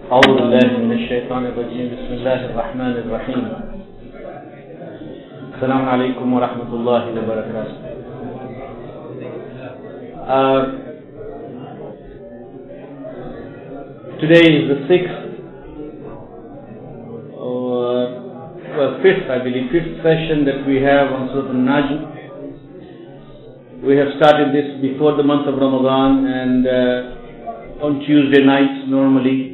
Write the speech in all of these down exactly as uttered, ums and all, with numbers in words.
أعوذ بالله من الشيطان الرجيم بسم الله الرحمن الرحيم السلام عليكم ورحمة الله وبركاته. uh, Today is the sixth uh, well fifth I believe fifth session that we have on Surah An-Najm. We have started this before the month of Ramadan and uh, on Tuesday nights normally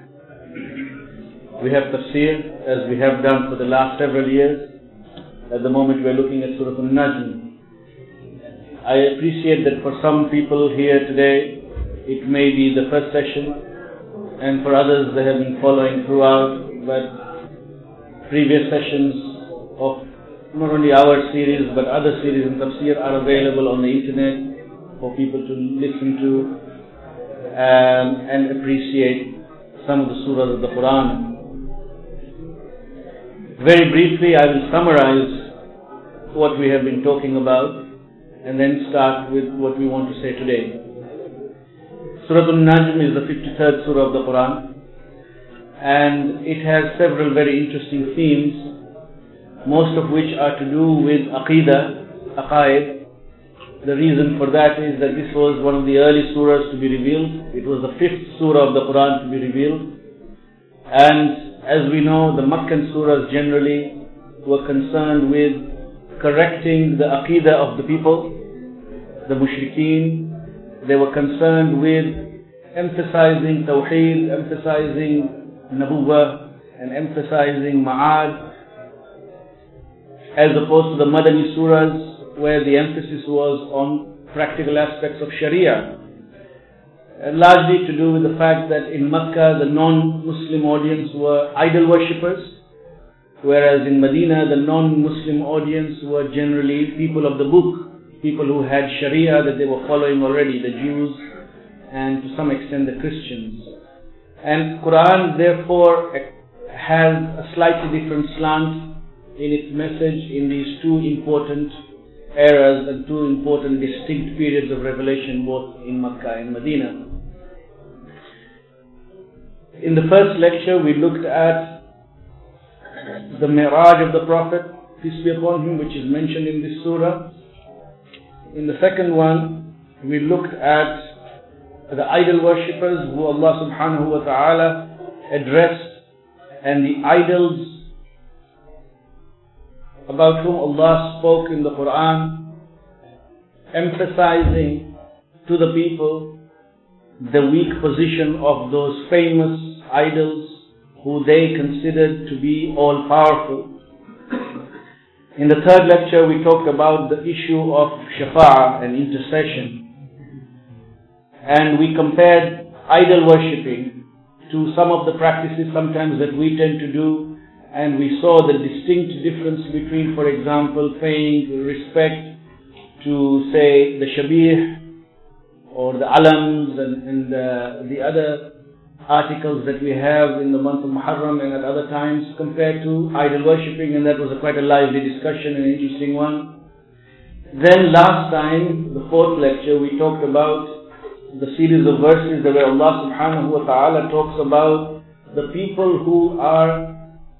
we have tafsir, as we have done for the last several years. At the moment we are looking at Surah An-Najm. I appreciate that for some people here today it may be the first session, and for others they have been following throughout, but previous sessions of not only our series but other series in tafsir are available on the internet for people to listen to um, and appreciate some of the surahs of the Quran. Very briefly, I will summarize what we have been talking about and then start with what we want to say today. Surah An-Najm is the fifty-third surah of the Quran, and it has several very interesting themes, most of which are to do with Aqidah, Aqaid. The reason for that is that this was one of the early surahs to be revealed. It was the fifth surah of the Quran to be revealed, and as we know, the Makkan surahs generally were concerned with correcting the Aqidah of the people, the Mushrikeen. They were concerned with emphasizing Tawheed, emphasizing Nabuwwah, and emphasizing Ma'ad, as opposed to the Madani surahs where the emphasis was on practical aspects of Sharia. And largely to do with the fact that in Makkah the non-Muslim audience were idol worshippers, whereas in Medina the non-Muslim audience were generally people of the book, people who had Sharia that they were following already, the Jews and to some extent the Christians. And Quran therefore has a slightly different slant in its message in these two important eras and two important distinct periods of revelation, both in Makkah and Medina. In the first lecture we looked at the Mi'raj of the Prophet, peace be upon him, which is mentioned in this surah. In the second one we looked at the idol worshippers who Allah subhanahu wa ta'ala addressed, and the idols about whom Allah spoke in the Quran, emphasizing to the people the weak position of those famous idols who they considered to be all powerful. In the third lecture we talked about the issue of shafa'ah and intercession, and we compared idol worshipping to some of the practices sometimes that we tend to do, and we saw the distinct difference between, for example, paying respect to, say, the Shabih or the Alams and, and uh, the other articles that we have in the month of Muharram and at other times, compared to idol worshipping, and that was a quite a lively discussion and an interesting one. Then last time, the fourth lecture, we talked about the series of verses where Allah subhanahu wa ta'ala talks about the people who are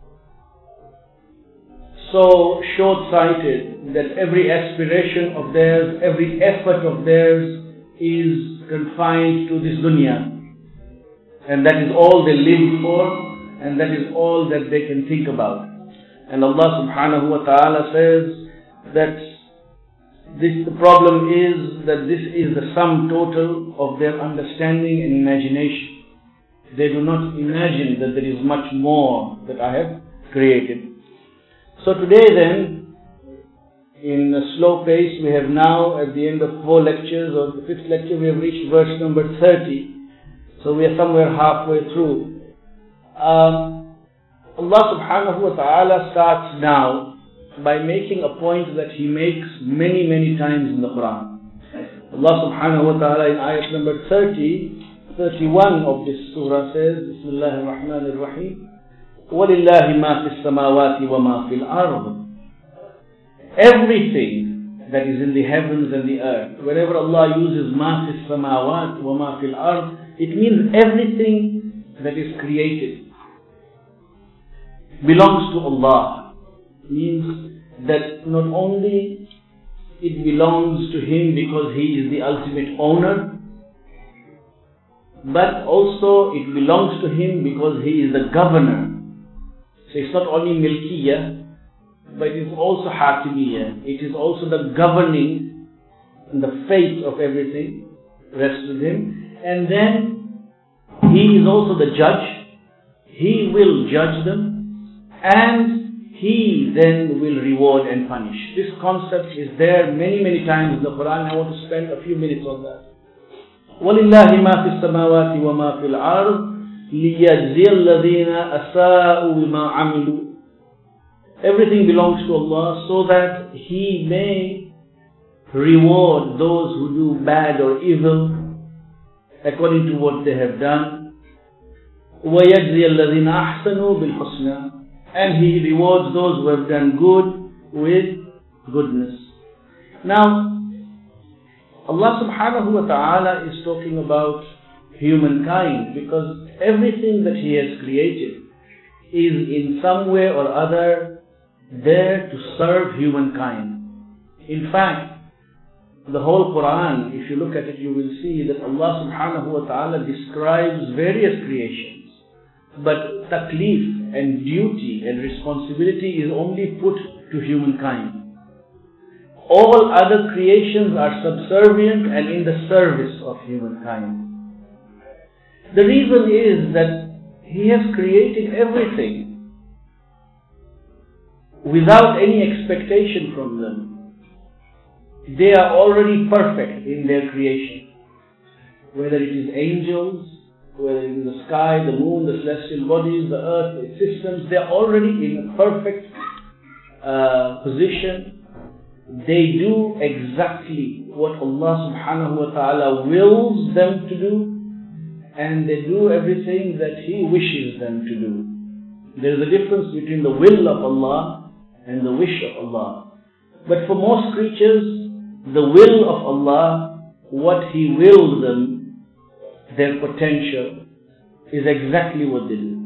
so short-sighted that every aspiration of theirs, every effort of theirs is confined to this dunya. And that is all they live for, and that is all that they can think about. And Allah subhanahu wa ta'ala says that this, the problem is that this is the sum total of their understanding and imagination. They do not imagine that there is much more that I have created. So today then, in a slow pace, we have now at the end of four lectures, or the fifth lecture, we have reached verse number thirty. So we are somewhere halfway through. Um, Allah subhanahu wa ta'ala starts now by making a point that He makes many, many times in the Quran. Allah subhanahu wa ta'ala in ayat number thirty, thirty-one of this surah says, Bismillahir Rahmanir Rahim, وَلِلَّهِ مَا فِي السَّمَاوَاتِ وَمَا فِي الْأَرْضِ. Everything that is in the heavens and the earth, whenever Allah uses مَا فِي السَّمَاوَاتِ وَمَا فِي الْأَرْضِ, it means everything that is created belongs to Allah, means that not only it belongs to Him because He is the ultimate owner, but also it belongs to Him because He is the governor. So it's not only milkiyah, but it is also hakimiyah. It is also the governing and the fate of everything rests with Him. And then He is also the judge. He will judge them, and He then will reward and punish. This concept is there many, many times in the Quran. I want to spend a few minutes on that. وَلِلَّهِ مَا فِي السَّمَاوَاتِ وَمَا فِي الْأَرْضِ لِيَجْزِيَ الَّذِينَ أَسَاءُوا بِمَا عَمِلُوا. Everything belongs to Allah so that He may reward those who do bad or evil according to what they have done. وَيَجْزِيَ الَّذِينَ أَحْسَنُوا بِالْحُسْنَى. And He rewards those who have done good with goodness. Now, Allah subhanahu wa ta'ala is talking about humankind because everything that He has created is in some way or other there to serve humankind. In fact, the whole Quran, if you look at it, you will see that Allah subhanahu wa ta'ala describes various creations. But taklif and duty and responsibility is only put to humankind. All other creations are subservient and in the service of humankind. The reason is that He has created everything without any expectation from them. They are already perfect in their creation. Whether it is angels, whether it is the sky, the moon, the celestial bodies, the earth, the systems, they are already in a perfect uh, position. They do exactly what Allah subhanahu wa ta'ala wills them to do, and they do everything that He wishes them to do. There is a difference between the will of Allah and the wish of Allah. But for most creatures, the will of Allah, what He wills them, their potential, is exactly what they do.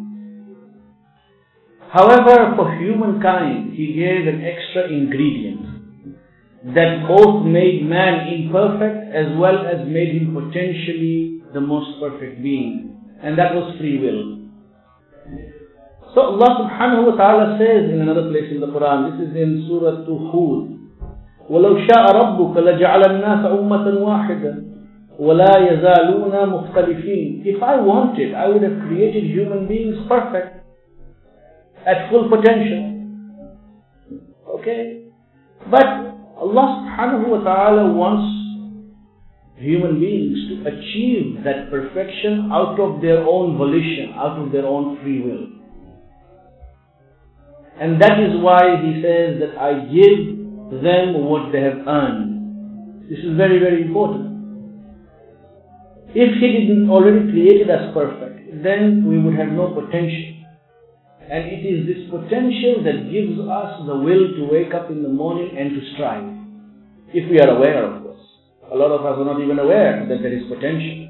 However, for humankind, He gave an extra ingredient that both made man imperfect as well as made him potentially the most perfect being. And that was free will. So Allah subhanahu wa ta'ala says in another place in the Quran, this is in Surah Hud, وَلَوْ شَاءَ رَبُّكَ لَجَعَلَ النَّاسَ أُمَّةً وَاحِدًا وَلَا يَزَالُونَ مُخْتَلِفِينَ. If I wanted, I would have created human beings perfect, at full potential. Okay? But Allah subhanahu wa ta'ala wants human beings to achieve that perfection out of their own volition, out of their own free will. And that is why He says that I give them what they have earned. This is very, very important. If He didn't already created us perfect, then we would have no potential. And it is this potential that gives us the will to wake up in the morning and to strive. If we are aware, of course. A lot of us are not even aware that there is potential.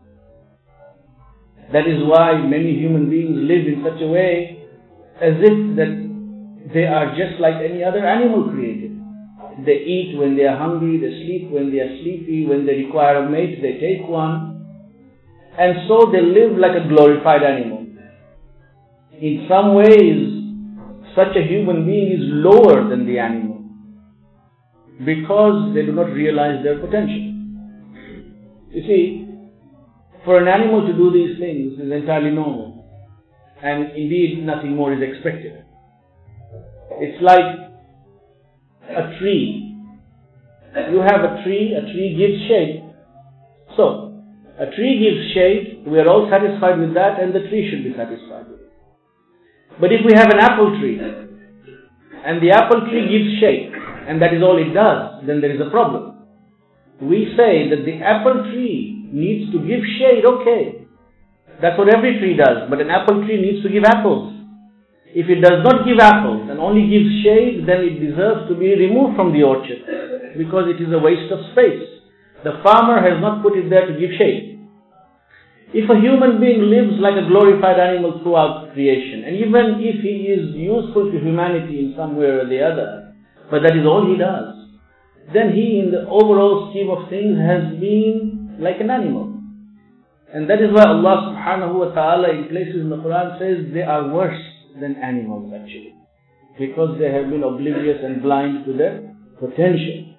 That is why many human beings live in such a way as if that they are just like any other animal created. They eat when they are hungry, they sleep when they are sleepy, when they require a mate, they take one. And so they live like a glorified animal. In some ways, such a human being is lower than the animal because they do not realize their potential. You see, for an animal to do these things is entirely normal, and indeed nothing more is expected. It's like a tree. You have a tree, a tree gives shade. So, a tree gives shade, we are all satisfied with that, and the tree should be satisfied with it. But if we have an apple tree, and the apple tree gives shade, and that is all it does, then there is a problem. We say that the apple tree needs to give shade, okay. That's what every tree does, but an apple tree needs to give apples. If it does not give apples and only gives shade, then it deserves to be removed from the orchard, because it is a waste of space. The farmer has not put it there to give shade. If a human being lives like a glorified animal throughout creation, and even if he is useful to humanity in some way or the other, but that is all he does, then he in the overall scheme of things has been like an animal. And that is why Allah subhanahu wa ta'ala in places in the Quran says they are worse than animals actually, because they have been oblivious and blind to their potential.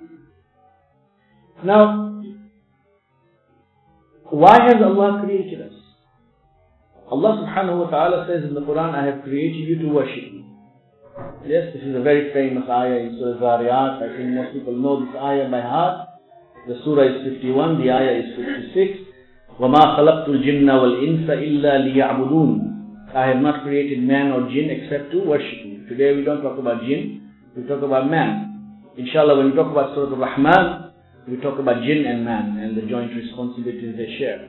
Now, why has Allah created us? Allah subhanahu wa ta'ala says in the Quran, I have created you to worship me. Yes, this is a very famous ayah in Surah Zariyat. I think most people know this ayah by heart. The surah is fifty-one, the ayah is fifty-six. وَمَا خَلَقْتُ الْجِنَّ وَالْإِنسَ إِلَّا لِيَعْبُدُونَ. I have not created man or jinn except to worship me. Today we don't talk about jinn, we talk about man. Inshallah, when we talk about Surah Al-Rahman, we talk about jinn and man and the joint responsibilities they share.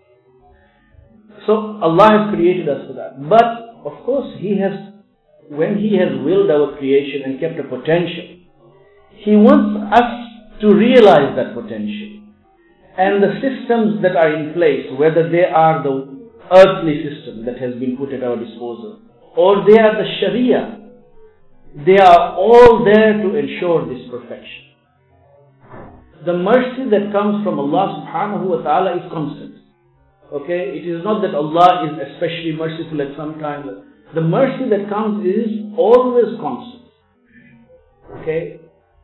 So Allah has created us for that. But of course He has, when He has willed our creation and kept a potential, He wants us to realize that potential. And the systems that are in place, whether they are the earthly system that has been put at our disposal, or they are the Sharia, they are all there to ensure this perfection. The mercy that comes from Allah subhanahu wa ta'ala is constant. Okay, it is not that Allah is especially merciful at some time. The mercy that comes is always constant. Okay,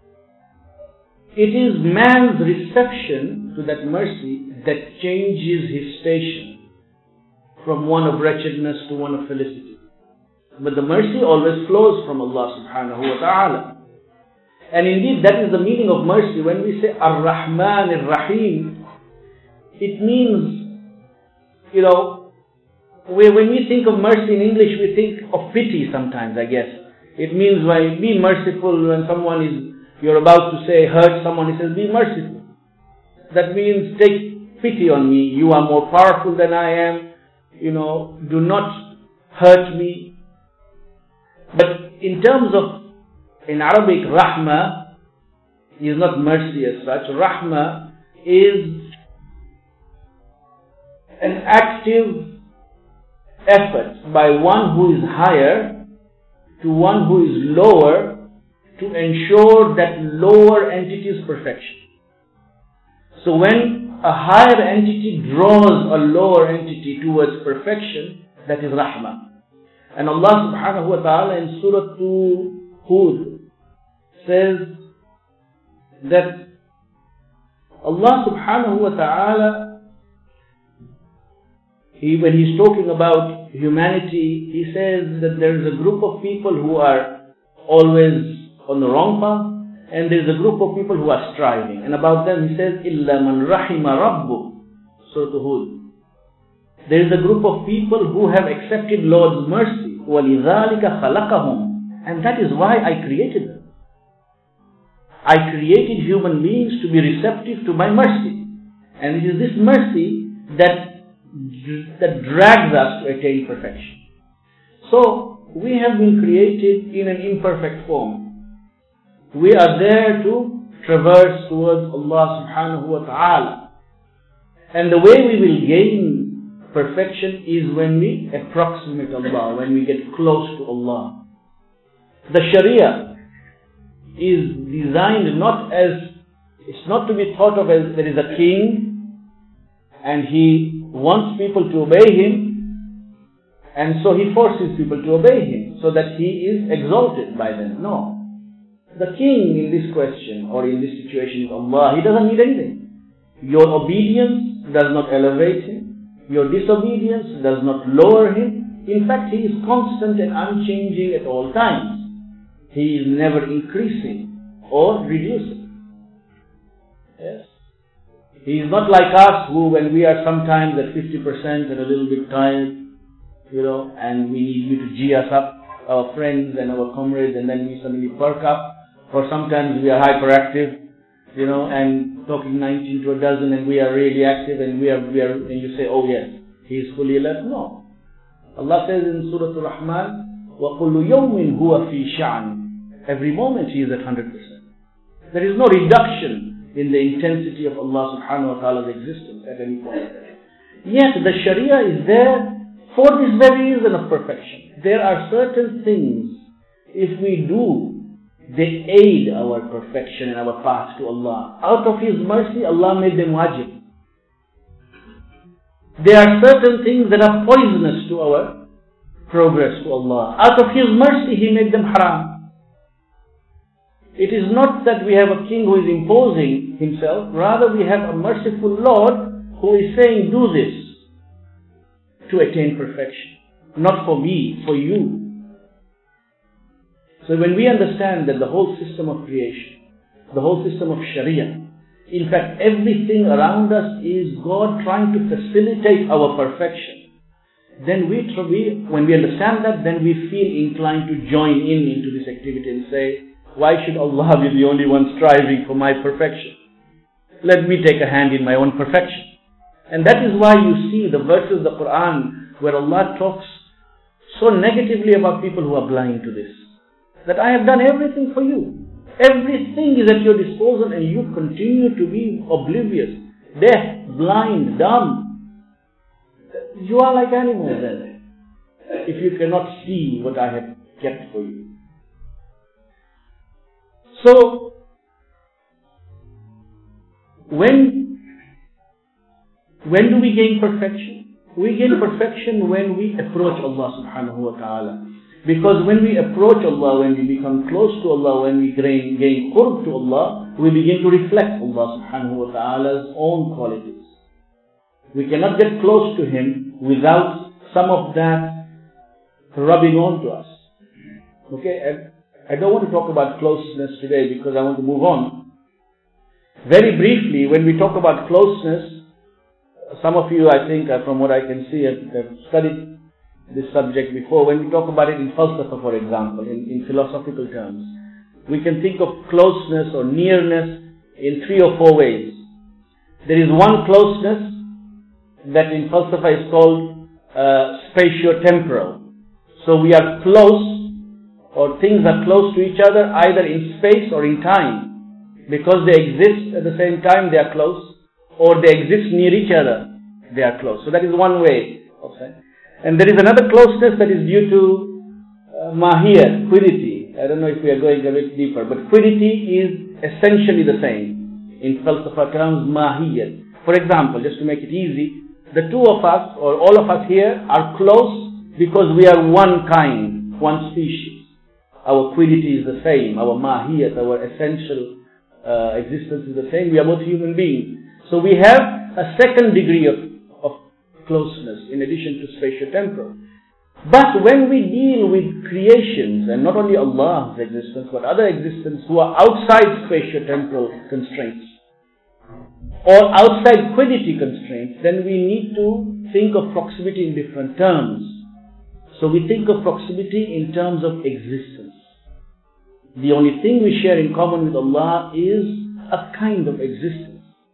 it is man's reception to that mercy that changes his station from one of wretchedness to one of felicity. But the mercy always flows from Allah subhanahu wa ta'ala. And indeed, that is the meaning of mercy. When we say Ar-Rahman Ar-Rahim, it means, you know, when we think of mercy in English, we think of pity sometimes, I guess. It means, by be merciful when someone is, you're about to say, hurt someone, he says, be merciful. That means, take pity on me. You are more powerful than I am. You know, do not hurt me. But in terms of, in Arabic, Rahma is not mercy as such. Rahma is an active effort by one who is higher to one who is lower to ensure that lower entity's perfection. So when a higher entity draws a lower entity towards perfection, that is Rahma. And Allah subhanahu wa ta'ala in Surah Hud says that Allah subhanahu wa ta'ala, he, when he's talking about humanity, he says that there is a group of people who are always on the wrong path, and there is a group of people who are striving. And about them he says, إِلَّا مَنْ رَحِمَ رَبُّ. Surah Hud. There is a group of people who have accepted Lord's mercy. وَلِذَلِكَ خَلَقَهُمْ. And that is why I created them. I created human beings to be receptive to my mercy. And it is this mercy that, that drags us to attain perfection. So, we have been created in an imperfect form. We are there to traverse towards Allah subhanahu wa ta'ala. And the way we will gain perfection is when we approximate Allah, when we get close to Allah. The Sharia is designed not as, it's not to be thought of as there is a king and he wants people to obey him and so he forces people to obey him so that he is exalted by them. No. The king in this question or in this situation is Allah. He doesn't need anything. Your obedience does not elevate him. Your disobedience does not lower him. In fact, he is constant and unchanging at all times. He is never increasing or reducing. Yes. He is not like us who, when we are sometimes at fifty percent and a little bit tired, you know, and we need you to G us up, our friends and our comrades, and then we suddenly perk up. Or sometimes we are hyperactive, you know, and talking nineteen to a dozen and we are really active and we are, we are, and you say, oh yes, he is fully alert. No. Allah says in Surah Al-Rahman, وَقُلُّ يَوْمٍ هُوَ فِي شَعْنٍ. Every moment he is at one hundred percent. There is no reduction in the intensity of Allah subhanahu wa ta'ala's existence at any point. Yet the Sharia is there for this very reason of perfection. There are certain things, if we do, they aid our perfection and our path to Allah. Out of His mercy, Allah made them wajib. There are certain things that are poisonous to our progress to Allah. Out of His mercy, He made them haram. It is not that we have a king who is imposing himself, rather we have a merciful Lord who is saying, do this to attain perfection. Not for me, for you. So when we understand that the whole system of creation, the whole system of Sharia, in fact everything around us is God trying to facilitate our perfection, then we, when we understand that, then we feel inclined to join in into this activity and say, why should Allah be the only one striving for my perfection? Let me take a hand in my own perfection. And that is why you see the verses of the Quran where Allah talks so negatively about people who are blind to this. That I have done everything for you. Everything is at your disposal and you continue to be oblivious, deaf, blind, dumb. You are like animals then, if you cannot see what I have kept for you. So, when, when do we gain perfection? We gain perfection when we approach Allah subhanahu wa ta'ala. Because when we approach Allah, when we become close to Allah, when we gain, gain qurb to Allah, we begin to reflect Allah subhanahu wa ta'ala's own qualities. We cannot get close to Him without some of that rubbing on to us. Okay, I, I don't want to talk about closeness today because I want to move on. Very briefly, when we talk about closeness, some of you, I think, from what I can see, have, have studied this subject before. When we talk about it in falsafa, for example, in, in philosophical terms, we can think of closeness or nearness in three or four ways. There is one closeness that in falsafa is called uh, spatio-temporal. So we are close, or things are close to each other either in space or in time. Because they exist at the same time, they are close, or they exist near each other, they are close. So that is one way of saying. And there is another closeness that is due to uh, mahiyat, quiddity. I don't know if we are going a bit deeper, but quiddity is essentially the same. In falsafa terms, mahiyat. For example, just to make it easy, the two of us, or all of us here, are close because we are one kind, one species. Our quiddity is the same, our mahiyat, our essential uh, existence is the same. We are both human beings. So we have a second degree of closeness in addition to spatio-temporal. But when we deal with creations, and not only Allah's existence, but other existence who are outside spatio-temporal constraints, or outside quiddity constraints, then we need to think of proximity in different terms. So we think of proximity in terms of existence. The only thing we share in common with Allah is a kind of existence.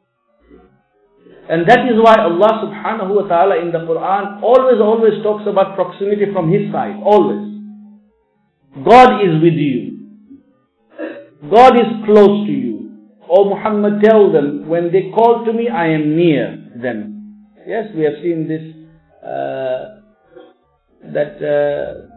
And that is why Allah subhanahu wa ta'ala in the Quran always, always talks about proximity from His side. Always. God is with you. God is close to you. O Muhammad, tell them, when they call to me, I am near them. Yes, we have seen this, uh, that uh,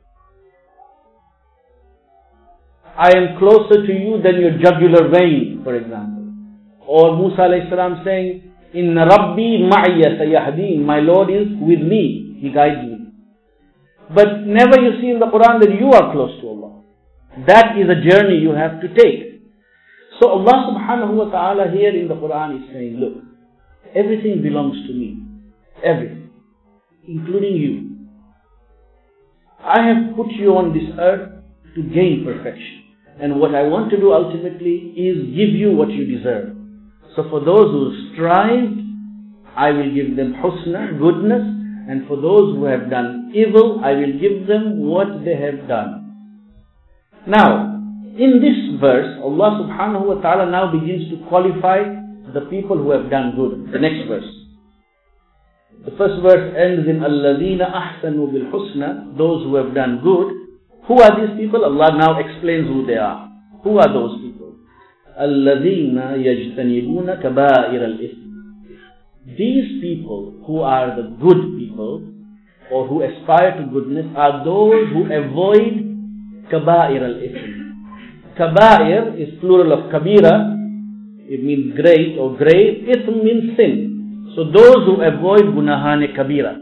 I am closer to you than your jugular vein, for example. Or Musa alayhi salam saying, Inna Rabbi ma'ya sayahdeen. My Lord is with me. He guides me. But never you see in the Quran that you are close to Allah. That is a journey you have to take. So Allah subhanahu wa ta'ala here in the Quran is saying, look, everything belongs to me. Everything. Including you. I have put you on this earth to gain perfection. And what I want to do ultimately is give you what you deserve. So for those who strived, I will give them husna, goodness, and for those who have done evil, I will give them what they have done. Now, in this verse, Allah subhanahu wa ta'ala now begins to qualify the people who have done good. The next verse. The first verse ends in الَّذِينَ أَحْسَنُوا بِالْحُسْنَى. Those who have done good. Who are these people? Allah now explains who they are. Who are those people? الَّذِينَ يَجْتَنِبُونَ كَبَائِرَ الْإِثْمِ. these people who are the good people or who aspire to goodness are those who avoid kaba'ir al-ithm. Kaba'ir is plural of kabira. It means great or grave. Ithm means sin. So those who avoid gunahane kabira.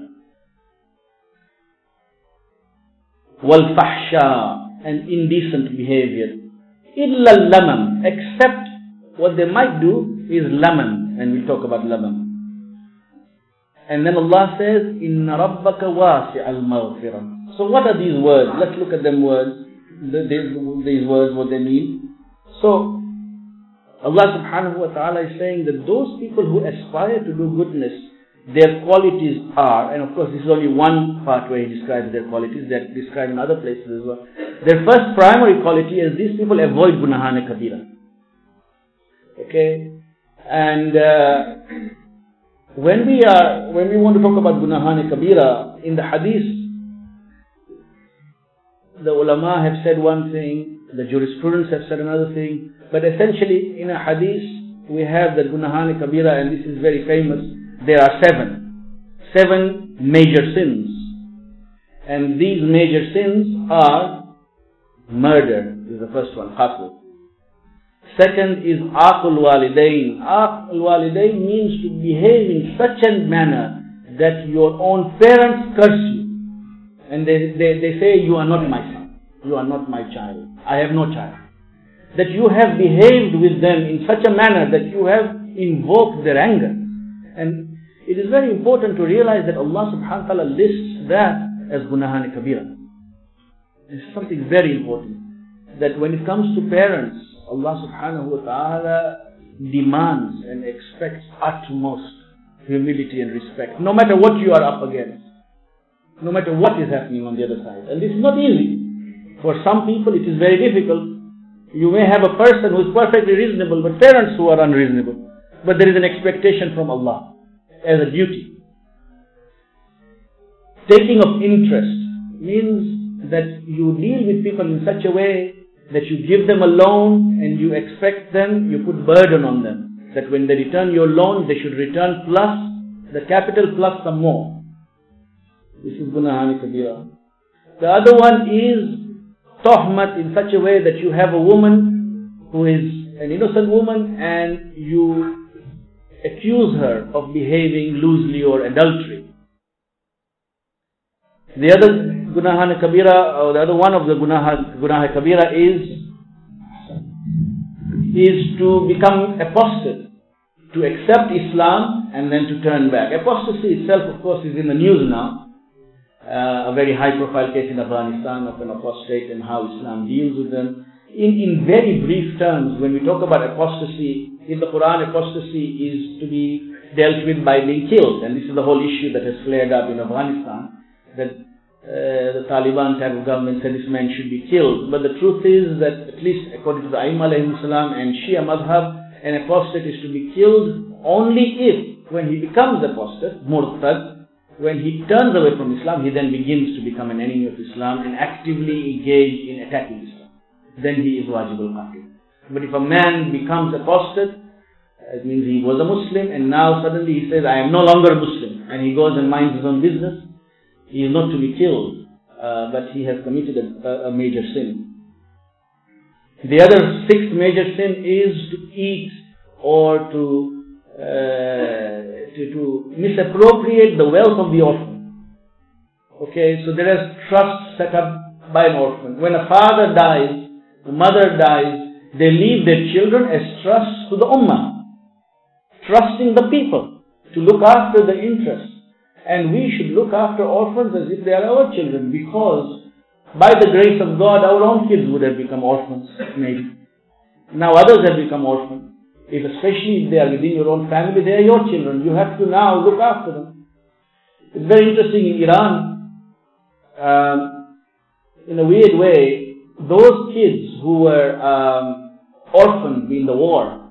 Wal fahsha, and indecent behavior. Illa lamam, except what they might do is lamam, and we'll talk about lamam. And then Allah says, Inna rabbaka wasi'al maghfirah. So what are these words? Let's look at them words. These words, what they mean. So, Allah subhanahu wa ta'ala is saying that those people who aspire to do goodness, their qualities are, and of course this is only one part where He describes their qualities, they're described in other places as well. Their first primary quality is these people avoid gunahane kabira. Okay? And uh, when we are, when we want to talk about gunahane kabira, in the hadith, the ulama have said one thing, the jurisprudence have said another thing, but essentially in a hadith we have the gunahane kabira, and this is very famous. There are seven. Seven major sins. And these major sins are murder, is the first one, qatl. Second is aqul walidain. Aqul walidain means to behave in such a manner that your own parents curse you. And they, they, they say, you are not my son. You are not my child. I have no child. That you have behaved with them in such a manner that you have invoked their anger. And it is very important to realize that Allah subhanahu wa ta'ala lists that as gunahane kabira. This is something very important. That when it comes to parents, Allah subhanahu wa ta'ala demands and expects utmost humility and respect. No matter what you are up against. No matter what is happening on the other side. And this is not easy. For some people it is very difficult. You may have a person who is perfectly reasonable, but parents who are unreasonable. But there is an expectation from Allah as a duty. Taking of interest means that you deal with people in such a way that you give them a loan and you expect them, you put burden on them. That when they return your loan, they should return plus the capital plus some more. This is gunahane kabira. The other one is tohmat, in such a way that you have a woman who is an innocent woman and you accuse her of behaving loosely or adultery. The other gunahane kabira, or the other one of the gunah gunah kabira is is to become apostate, to accept Islam and then to turn back. Apostasy itself, of course, is in the news now. Uh, a very high-profile case in Afghanistan of an apostate and how Islam deals with them. In, in very brief terms, when we talk about apostasy, in the Quran, apostasy is to be dealt with by being killed. And this is the whole issue that has flared up in Afghanistan, that uh, the Taliban type of government said this man should be killed. But the truth is that, at least according to the Aim alayhim salam and Shia madhab, an apostate is to be killed only if, when he becomes apostate, murtad, when he turns away from Islam, he then begins to become an enemy of Islam and actively engage in attacking Islam. Then he is wajib al-qatl. But if a man becomes apostate, it means he was a Muslim and now suddenly he says, I am no longer a Muslim, and he goes and minds his own business, he is not to be killed, uh, but he has committed a, a major sin. The other sixth major sin is to eat or to uh, To, to misappropriate the wealth of the orphan. Okay, so there is trust set up by an orphan. When a father dies, a mother dies, they leave their children as trusts to the ummah, trusting the people to look after the interests. And we should look after orphans as if they are our children, because by the grace of God, our own kids would have become orphans, maybe. Now others have become orphans. If especially if they are within your own family, they are your children. You have to now look after them. It's very interesting in Iran, um, in a weird way, those kids who were um, orphaned in the war,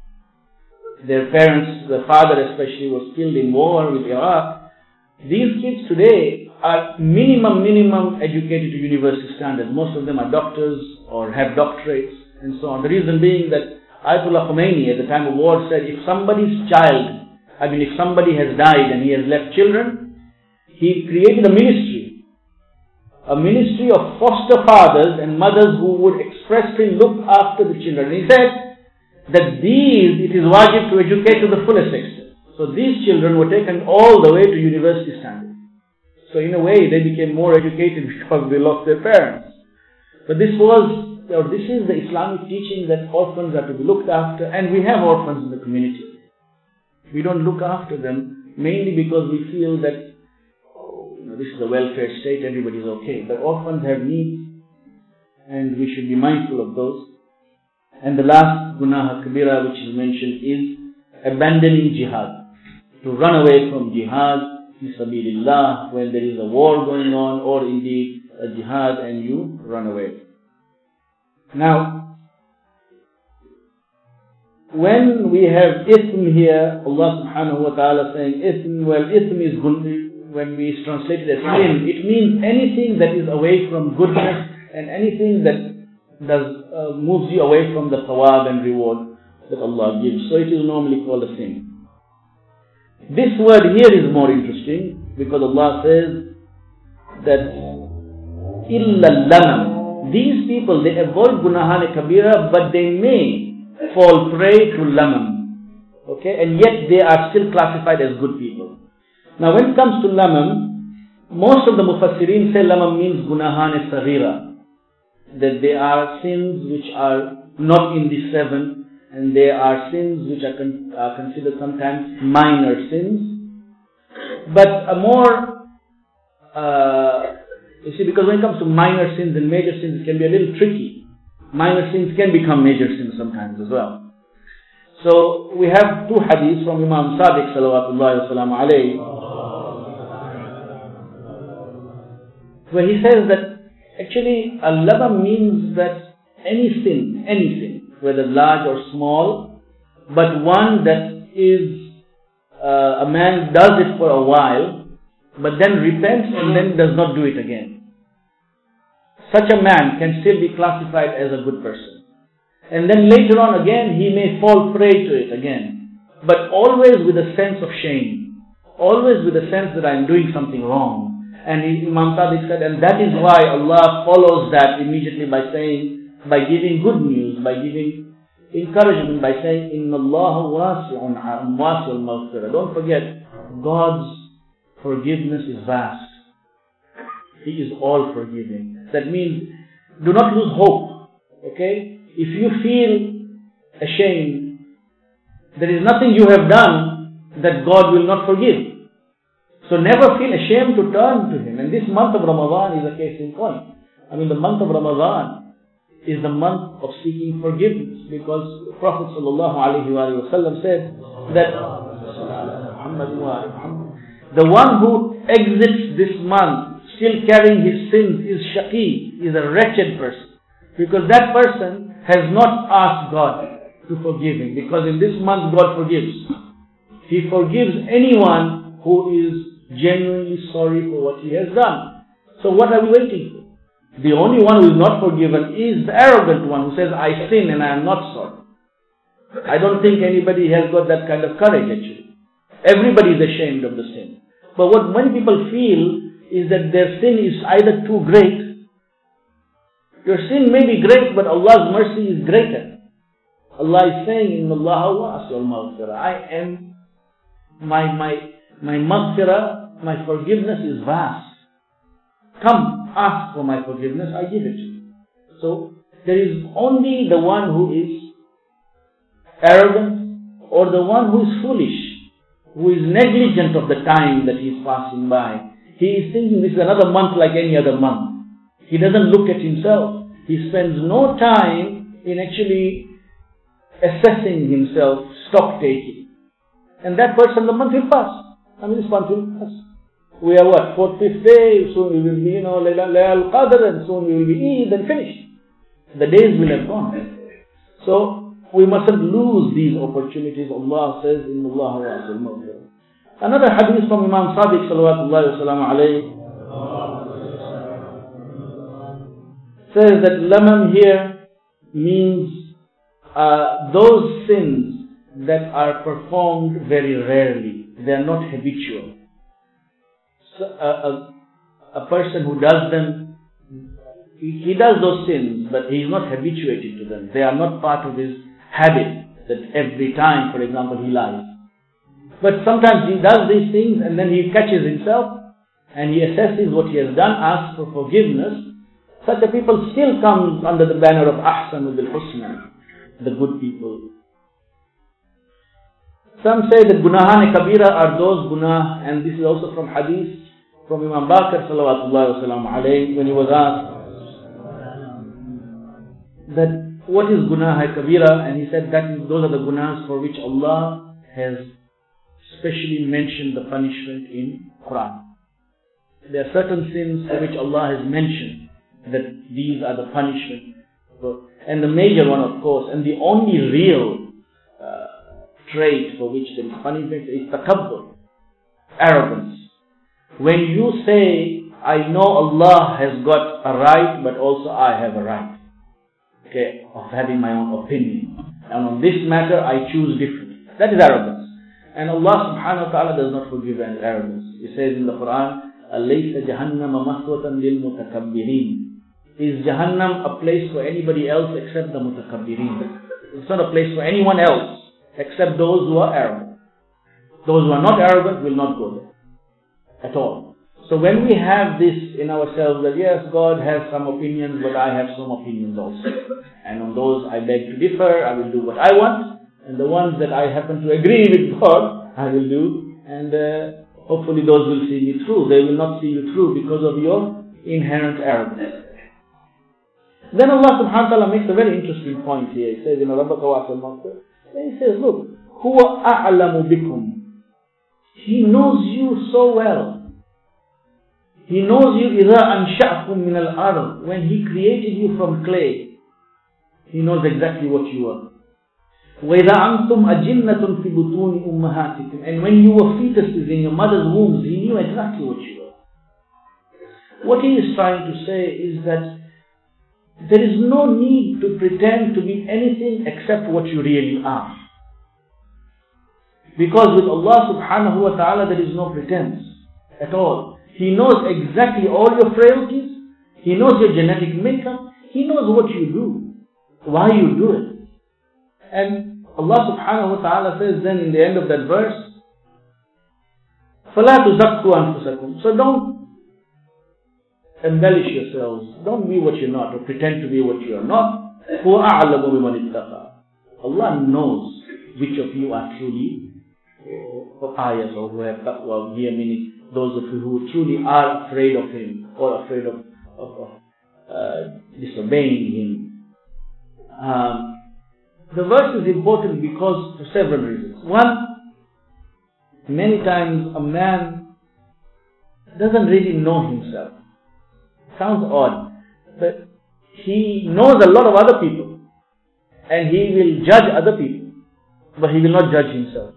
their parents, the father especially, was killed in war with Iraq. These kids today are minimum, minimum educated to university standards. Most of them are doctors or have doctorates and so on. The reason being that Ayatollah Khomeini at the time of war said, if somebody's child I mean, if somebody has died and he has left children, he created a ministry. A ministry of foster fathers and mothers who would expressly look after the children. And he said that these, it is wajib to educate to the fullest extent. So these children were taken all the way to university standard. So in a way, they became more educated because they lost their parents. But this was, or this is the Islamic teaching that orphans are to be looked after, and we have orphans in the community. We don't look after them mainly because we feel that, oh, you know, this is a welfare state, everybody's okay. But orphans have needs, and we should be mindful of those. And the last gunah kabira which is mentioned is abandoning jihad. To run away from jihad, fi sabilillah, when there is a war going on, or indeed a jihad and you run away. Now, when we have ithm here, Allah subhanahu wa ta'ala saying ithm, well, ithm is good, when we translate it as sin, it means anything that is away from goodness and anything that does uh, moves you away from the thawab and reward that Allah gives. So it is normally called a sin. This word here is more interesting because Allah says that illa lamam. These people, they avoid gunahan kabira, but they may fall prey to lamam. Okay, and yet they are still classified as good people. Now when it comes to lamam, most of the mufassirin say lamam means gunahan saghira, that they are sins which are not in the seven, and there are sins which are, con- are considered sometimes minor sins. But a more, uh, you see, because when it comes to minor sins and major sins, it can be a little tricky. Minor sins can become major sins sometimes as well. So we have two hadiths from Imam Sadiq salawatullahi wa salamu alayhi, where he says that actually al-laba means that any sin, any sin, whether large or small, but one that is, uh, a man does it for a while, but then repents and then does not do it again. Such a man can still be classified as a good person. And then later on again, he may fall prey to it again. But always with a sense of shame. Always with a sense that I am doing something wrong. And Imam Sadiq said, and that is why Allah follows that immediately by saying, by giving good news, by giving encouragement, by saying, Inna Allah wasi'un wasi'ul maghfirah. Don't forget, God's forgiveness is vast. He is all forgiving. That means, do not lose hope. Okay? If you feel ashamed, there is nothing you have done that God will not forgive. So never feel ashamed to turn to Him. And this month of Ramadan is a case in point. I mean, the month of Ramadan is the month of seeking forgiveness, because Prophet sallallahu alaihi wasallam said that the one who exits this month still carrying his sins is shaqi, is a wretched person, because that person has not asked God to forgive him, because in this month God forgives. He forgives anyone who is genuinely sorry for what he has done. So what are we waiting for? The only one who is not forgiven is the arrogant one who says, I sin and I am not sorry. I don't think anybody has got that kind of courage actually. Everybody is ashamed of the sin. But what many people feel is that their sin is either too great. Your sin may be great, but Allah's mercy is greater. Allah is saying, Inna Allah wasi'ul maghfirah. I am, my, my, my maghfirah, my forgiveness is vast. Come, ask for my forgiveness, I give it to you. So, there is only the one who is arrogant or the one who is foolish, who is negligent of the time that he is passing by. He is thinking this is another month like any other month. He doesn't look at himself. He spends no time in actually assessing himself, stock taking. And that person, the month will pass. I mean, this month will pass. We are what? Fourth, fifth day, soon we will be, you know, Laylatul Qadr, and soon we will be Eid and finished. The days will have gone. So, we mustn't lose these opportunities. Allah says, Inna Allah wasi'ul maghfirah. Another hadith from Imam Sadiq salawatullahi wa salamu alayhi says that lamam here means uh, those sins that are performed very rarely. They are not habitual. So a, a, a person who does them, he, he does those sins, but he is not habituated to them. They are not part of his habit that every time, for example, he lies. But sometimes he does these things and then he catches himself and he assesses what he has done, asks for forgiveness. Such a people still come under the banner of Ahsanu bil Husna, the good people. Some say that Gunahan Kabira are those Gunah, and this is also from Hadith from Imam Baqir salawatullahi wa sallam alayhi, when he was asked that what is Gunah Kabira, and he said that is, those are the Gunahs for which Allah has specially mentioned the punishment in Quran. There are certain sins for which Allah has mentioned that these are the punishment. And the major one, of course, and the only real uh, trait for which there is punishment is takabbur, arrogance. When you say, I know Allah has got a right, but also I have a right, okay, of having my own opinion, and on this matter I choose differently. That is arrogance. And Allah subhanahu wa ta'ala does not forgive arrogance. He says in the Quran, أَلَيْسَ جَهَنَّمَ مَثْوَةً لِلْمُتَكَبِّرِينَ. Is Jahannam a place for anybody else except the mutakabbirin? It's not a place for anyone else except those who are arrogant. Those who are not arrogant will not go there at all. So when we have this in ourselves that yes, God has some opinions, but I have some opinions also, and on those I beg to differ, I will do what I want, and the ones that I happen to agree with God, I will do, and uh, hopefully those will see me through. They will not see you through because of your inherent arrogance. Then Allah subhanahu wa ta'ala makes a very interesting point here. He says in Rabbaka wa'asal maghfir, he says, look, huwa a'lamu bikum. He knows you so well. He knows you idha ansha'akum min al-ard. When He created you from clay, He knows exactly what you are. Wa idha antum ajinnatun fi butuni ummahatikum. And when you were fetuses in your mother's wombs, He knew exactly what you were. What He is trying to say is that there is no need to pretend to be anything except what you really are. Because with Allah subhanahu wa ta'ala there is no pretense at all. He knows exactly all your frailties. He knows your genetic makeup. He knows what you do, why you do it. And Allah subhanahu wa ta'ala says then in the end of that verse, فَلَا تُزَكُّوا أَنفُسَكُمْ. So don't embellish yourselves. Don't be what you're not, or pretend to be what you are not. هُوَ أَعْلَمُ بِمَنِ اتَّقَى. Allah knows which of you are truly pious or who have taqwa. Here meaning those of you who truly are afraid of Him or afraid of, of, of uh, disobeying Him. Um, the verse is important because for several reasons. One, many times a man doesn't really know himself. Sounds odd, but he knows a lot of other people and he will judge other people, but he will not judge himself.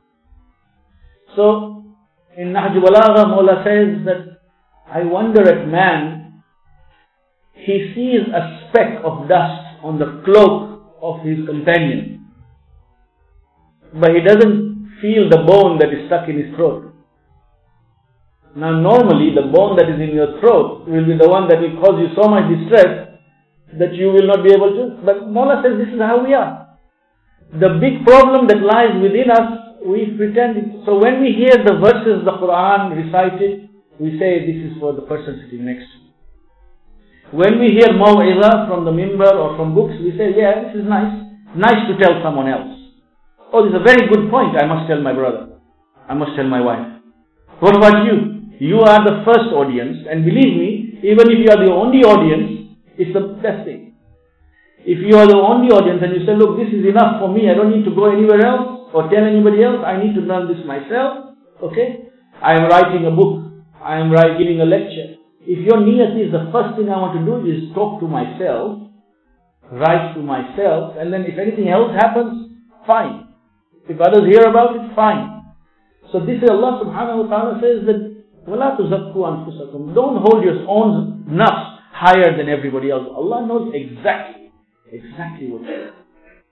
So in Nahj Balagha, Mawla says that I wonder at man, he sees a speck of dust on the cloak of his companion, but he doesn't feel the bone that is stuck in his throat. Now normally the bone that is in your throat will be the one that will cause you so much distress that you will not be able to. But Mawla says this is how we are. The big problem that lies within us, we pretend it. So when we hear the verses, the Quran recited, we say this is for the person sitting next to you. When we hear maw'izah from the mimbar or from books, we say, yeah, this is nice. Nice to tell someone else. Oh, this is a very good point. I must tell my brother. I must tell my wife. What about you? You are the first audience, and believe me, even if you are the only audience, it's the best thing. If you are the only audience and you say, look, this is enough for me, I don't need to go anywhere else or tell anybody else, I need to learn this myself, okay? I am writing a book, I am writing, giving a lecture. If your niyat is the first thing I want to do is talk to myself, write to myself, and then if anything else happens, fine. If others hear about it, fine. So this is Allah subhanahu wa ta'ala says that وَلَا تُزَكُّوا أَنفُسَكُمْ. Don't hold your own nafs higher than everybody else. Allah knows exactly, exactly what you are.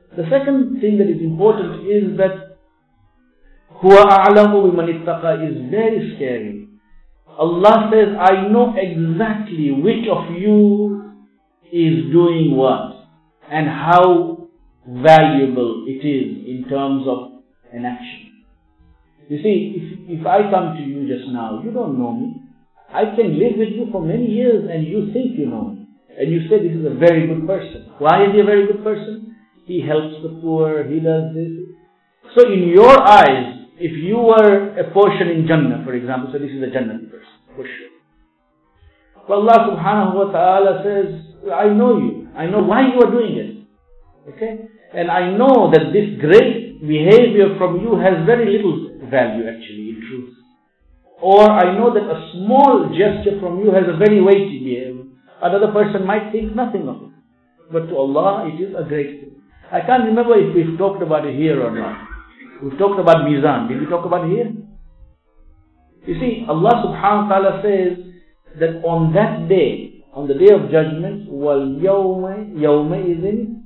The second thing that is important is that huwa a'lamu biman ittaqa is very scary. Allah says, I know exactly which of you is doing what and how valuable it is in terms of an action. You see, if, if I come to you just now, you don't know me. I can live with you for many years and you think you know me. And you say this is a very good person. Why is he a very good person? He helps the poor, he does this. So in your eyes, if you were a portion in Jannah, for example, so this is a Jannati person, for sure. But Allah subhanahu wa ta'ala says, I know you. I know why you are doing it. Okay? And I know that this great behavior from you has very little value actually, in truth. Or I know that a small gesture from you has a very weighty behavior. Another person might think nothing of it. But to Allah, it is a great thing. I can't remember if we've talked about it here or not. We've talked about Mizan. Did we talk about it here? You see, Allah subhanahu wa ta'ala says that on that day, on the day of judgment, وَالْيَوْمَ يَوْمَئِذٍ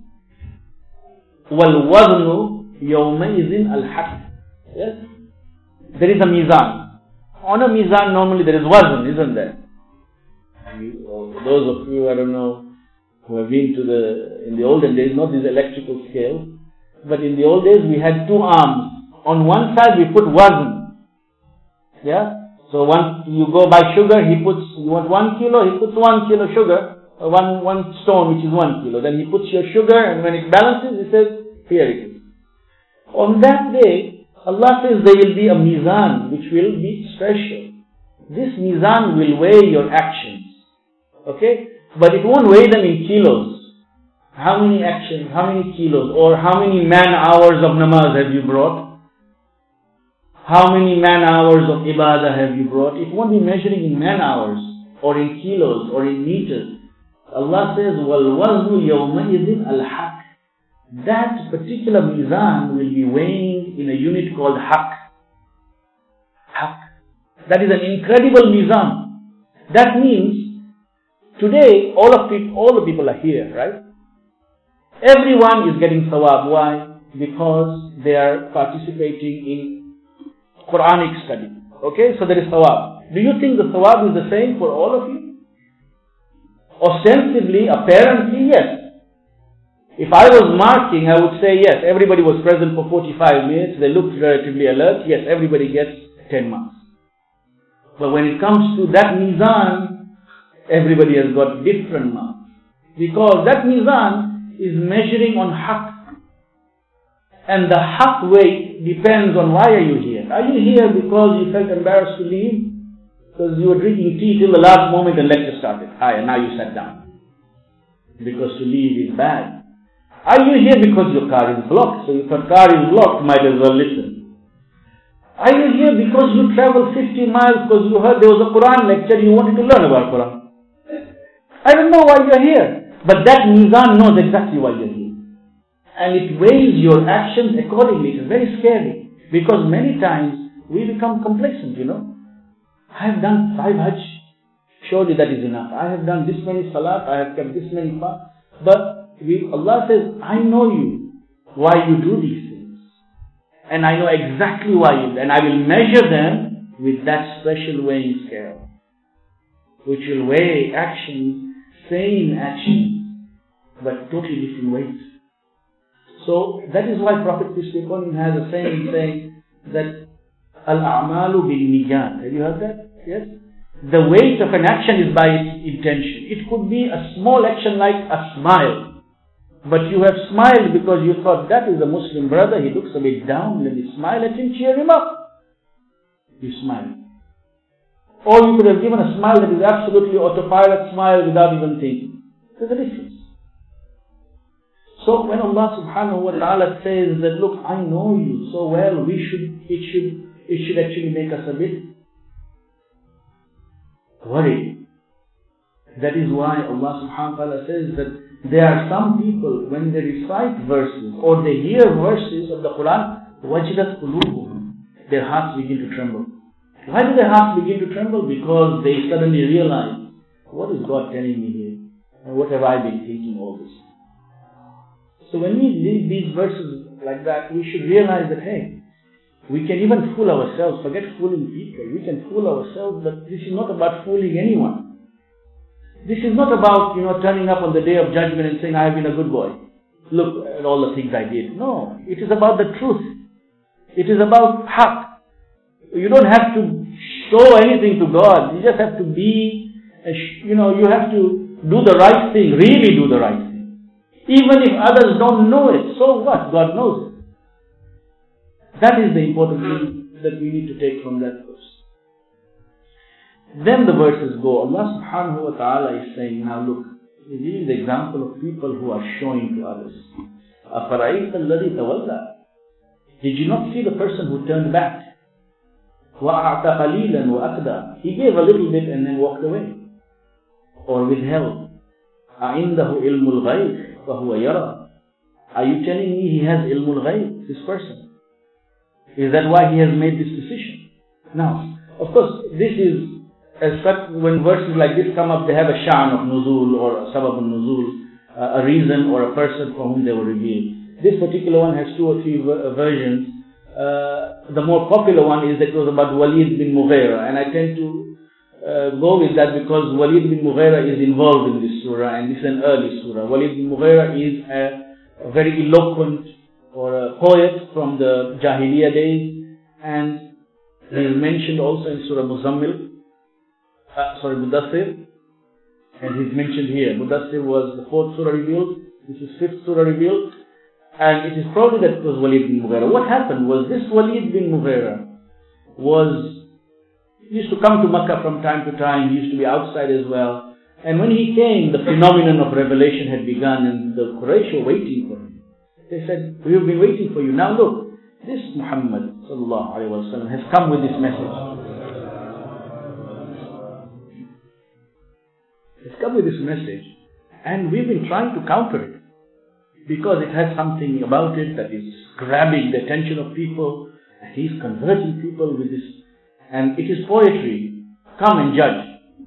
وَالْوَزْنُ يَوْمَئِذٍ الْحَقِّ. Yes? There is a Mizan. On a Mizan, normally there is wazn, isn't there? You, those of you, I don't know, who have been to the, in the olden days, not these electrical scales, but in the old days we had two arms. On one side we put wazn. Yeah? So once you go buy sugar, he puts, you want one kilo, he puts one kilo sugar, uh, one, one stone which is one kilo. Then he puts your sugar and when it balances, he says, here it is. On that day, Allah says there will be a mizan which will be special. This mizan will weigh your actions. Okay? But it won't weigh them in kilos. How many actions, how many kilos, or how many man hours of namaz have you brought? How many man hours of ibadah have you brought? It won't be measuring in man hours, or in kilos, or in meters. Allah says, وَالْوَزْنُ يَوْمَئِذٍ الْحَقِّ. That particular mizan will be weighing in a unit called haqq. Haqq. That is an incredible mizan. That means, today, all of it, all the people are here, right? Everyone is getting sawab. Why? Because they are participating in Quranic study. Okay, so there is sawab. Do you think the sawab is the same for all of you? Ostensibly, apparently, yes. If I was marking, I would say yes, everybody was present for forty-five minutes, they looked relatively alert, yes, everybody gets ten marks. But when it comes to that mizan, everybody has got different marks. Because that mizan is measuring on haqq. And the haqq weight depends on why are you here. Are you here because you felt embarrassed to leave? Because you were drinking tea till the last moment and lecture started. Ah, and now you sat down. Because to leave is bad. Are you here because your car is blocked? So if your car is blocked, might as well listen. Are you here because you traveled fifty miles because you heard there was a Quran lecture, you wanted to learn about Quran? I don't know why you're here. But that mizan knows exactly why you're here. And it weighs your actions accordingly. It's very scary. Because many times we become complacent, you know. I have done five hajj. Surely that is enough. I have done this many salat. I have kept this many fasts. But we, Allah says, I know you, why you do these things. And I know exactly why you do. And I will measure them with that special weighing scale. Which will weigh actions, same actions, but totally different weights. So that is why Prophet peace be upon him has a saying saying that Al-a'malu bil-niyat. Have you heard that? Yes? The weight of an action is by its intention. It could be a small action like a smile. But you have smiled because you thought that is a Muslim brother, he looks a bit down, let me smile at him, cheer him up. You smile. Or you could have given a smile that is absolutely autopilot smile without even thinking. There's a difference. So when Allah subhanahu wa ta'ala says that, look, I know you so well, we should, it should, it should actually make us a bit worried. That is why Allah subhanahu wa ta'ala says that there are some people, when they recite verses or they hear verses of the Quran, wajidat qulubuhum, their hearts begin to tremble. Why do their hearts begin to tremble? Because they suddenly realize, what is God telling me here? And what have I been thinking all this? So when we read these verses like that, we should realize that, hey, we can even fool ourselves. Forget fooling people. We can fool ourselves, but this is not about fooling anyone. This is not about, you know, turning up on the day of judgment and saying, I have been a good boy. Look at all the things I did. No, it is about the truth. It is about haqq. You don't have to show anything to God. You just have to be, you know, you have to do the right thing, really do the right thing. Even if others don't know it, so what? God knows it. That is the important thing that we need to take from that verse. Then the verses go. Allah subhanahu wa ta'ala is saying, now look, He's giving the example of people who are showing to others. أَفَرَأَيْتَ الَّذِي تَوَلَّى. Did you not see the person who turned back? وَأَعْتَ قَلِيلًا وَأَكْدَى. He gave a little bit and then walked away. Or withheld. أَعِنْدَهُ إِلْمُ الْغَيْبِ فَهُوَ يَرَى. Are you telling me he has إِلْمُ الْغَيْبِ, this person? Is that why he has made this decision? Now, of course, this is, as such, when verses like this come up, they have a sha'n of nuzul or a sabab al-nuzul, uh, a reason or a person for whom they were revealed. This particular one has two or three ver- versions. Uh, the more popular one is that it was about Walid bin Mughira, and I tend to uh, go with that because Walid bin Mughira is involved in this surah, and this is an early surah. Walid bin Mughira is a, a very eloquent or a poet from the Jahiliyyah days, and he is mentioned also in Surah Muzammil, uh, sorry, Mudassir, and he's mentioned here. Mudassir was the fourth surah revealed, this is fifth surah revealed, and it is probably that it was Walid bin Mughira. What happened was this Walid bin Mughira was, used to come to Makkah from time to time, he used to be outside as well, and when he came, the phenomenon of revelation had begun, and the Quraysh were waiting for him. They said, we have been waiting for you. Now look, this Muhammad sallallahu alaihi wasallam has come with this message. Has come with this message, and we've been trying to counter it because it has something about it that is grabbing the attention of people, and he's converting people with this, and it is poetry. Come and judge.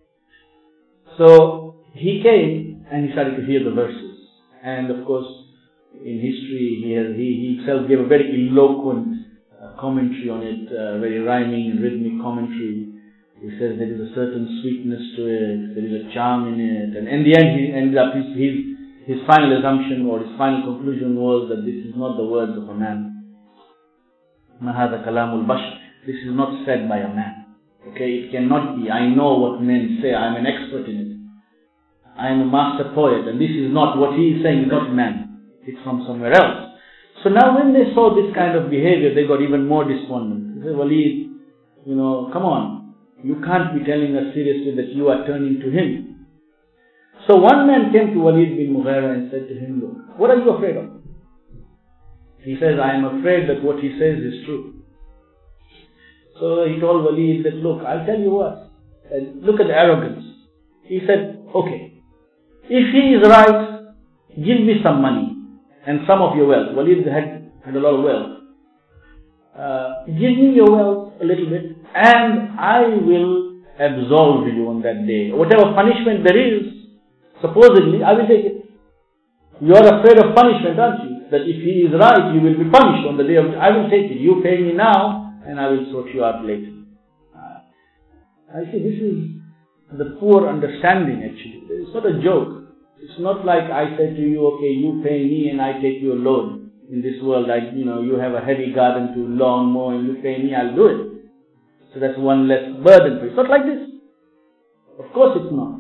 So he came and he started to hear the verses, and of course, in history, he, has, he, he himself gave a very eloquent uh, commentary on it, uh, very rhyming and rhythmic commentary. He says there is a certain sweetness to it, there is a charm in it, and in the end he ended up, his, his, his final assumption or his final conclusion was that this is not the words of a man. مَا هَذَا كَلَامُ الْبَشَرِ. This is not said by a man. Okay, it cannot be. I know what men say, I'm an expert in it. I am a master poet, and this is not what he is saying, is not man. It's from somewhere else. So now when they saw this kind of behavior, they got even more despondent. They said, Walid, you know, come on. You can't be telling us seriously that you are turning to him. So one man came to Walid bin Mughira and said to him, look, what are you afraid of? He says, I am afraid that what he says is true. So he told Walid that, look, I'll tell you what. And look at the arrogance. He said, okay, if he is right, give me some money and some of your wealth. Walid had, had a lot of wealth. Uh, give me your wealth a little bit and I will absolve you on that day. Whatever punishment there is, supposedly, I will take it. You are afraid of punishment, aren't you? That if he is right, you will be punished on the day of, I will take it. You pay me now and I will sort you out later. Uh, I see this is the poor understanding actually. It's not a joke. It's not like I said to you, okay, you pay me and I take your load. In this world, I, you know, you have a heavy garden to lawn mow and you pay me, I'll do it. So that's one less burden for you. It's not like this. Of course it's not.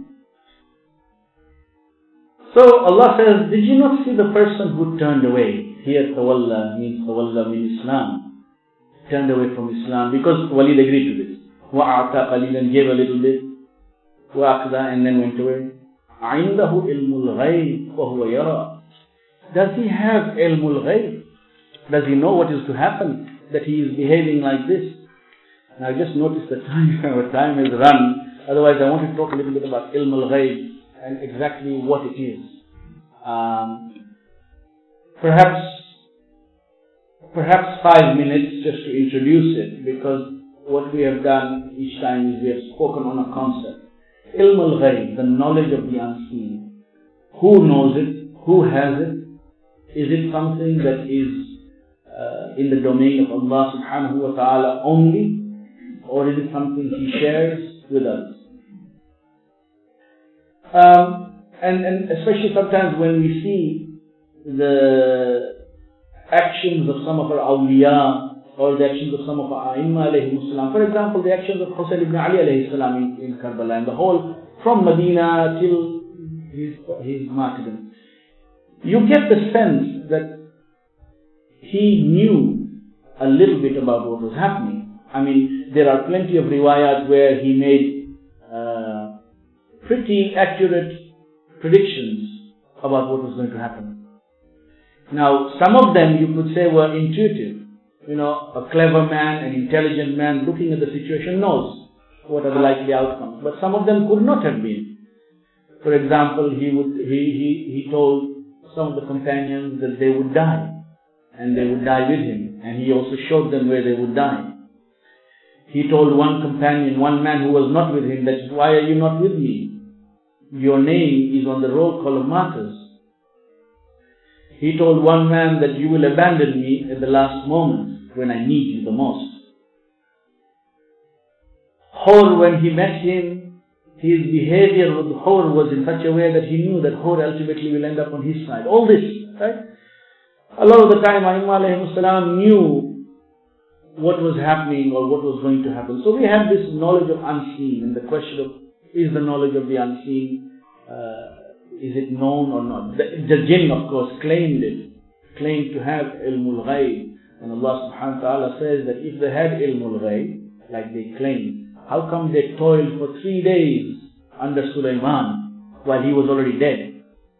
So Allah says, did you not see the person who turned away? Here, tawalla means tawalla min Islam. Turned away from Islam because Walid agreed to this. Wa'ata qalilan, gave a little bit. Wa'akda, and then went away. عِنْدَهُ إِلْمُ الْغَيْبِ وَهُوَ يَرَى. Does he have ilmul ghayb? Does he know what is to happen that he is behaving like this? Now I just noticed the time, our time has run. Otherwise I want to talk a little bit about ilmul ghayb and exactly what it is. Um, perhaps, perhaps five minutes just to introduce it, because what we have done each time is we have spoken on a concept. Ilmul ghayb, the knowledge of the unseen. Who knows it? Who has it? Is it something that is uh, in the domain of Allah subhanahu wa ta'ala only, or is it something He shares with others? Um, and, and especially sometimes when we see the actions of some of our awliya, or the actions of some of our A'imma alayhi salam. For example, the actions of Husayn ibn Ali alayhi salam in, in Karbala, and the whole, from Medina till his, his martyrdom. You get the sense that he knew a little bit about what was happening. I mean, there are plenty of riwayat where he made uh, pretty accurate predictions about what was going to happen. Now, some of them you could say were intuitive. You know, a clever man, an intelligent man looking at the situation knows what are the likely outcomes. But some of them could not have been. For example, he would he, he, he told some of the companions that they would die. And they would die with him. And he also showed them where they would die. He told one companion, one man who was not with him, that why are you not with me? Your name is on the roll call of martyrs. He told one man that you will abandon me at the last moment when I need you the most. Hur, when he met him, his behavior with Hur was in such a way that he knew that Hur ultimately will end up on his side. All this, right? A lot of the time, A'imma alayhi salam knew what was happening or what was going to happen. So we have this knowledge of unseen, and the question of, is the knowledge of the unseen, uh, is it known or not? The, the jinn, of course, claimed it, claimed to have ilmul ghaib. And Allah subhanahu wa ta'ala says that if they had ilmul ghaib, like they claim, how come they toiled for three days under Sulaiman while he was already dead?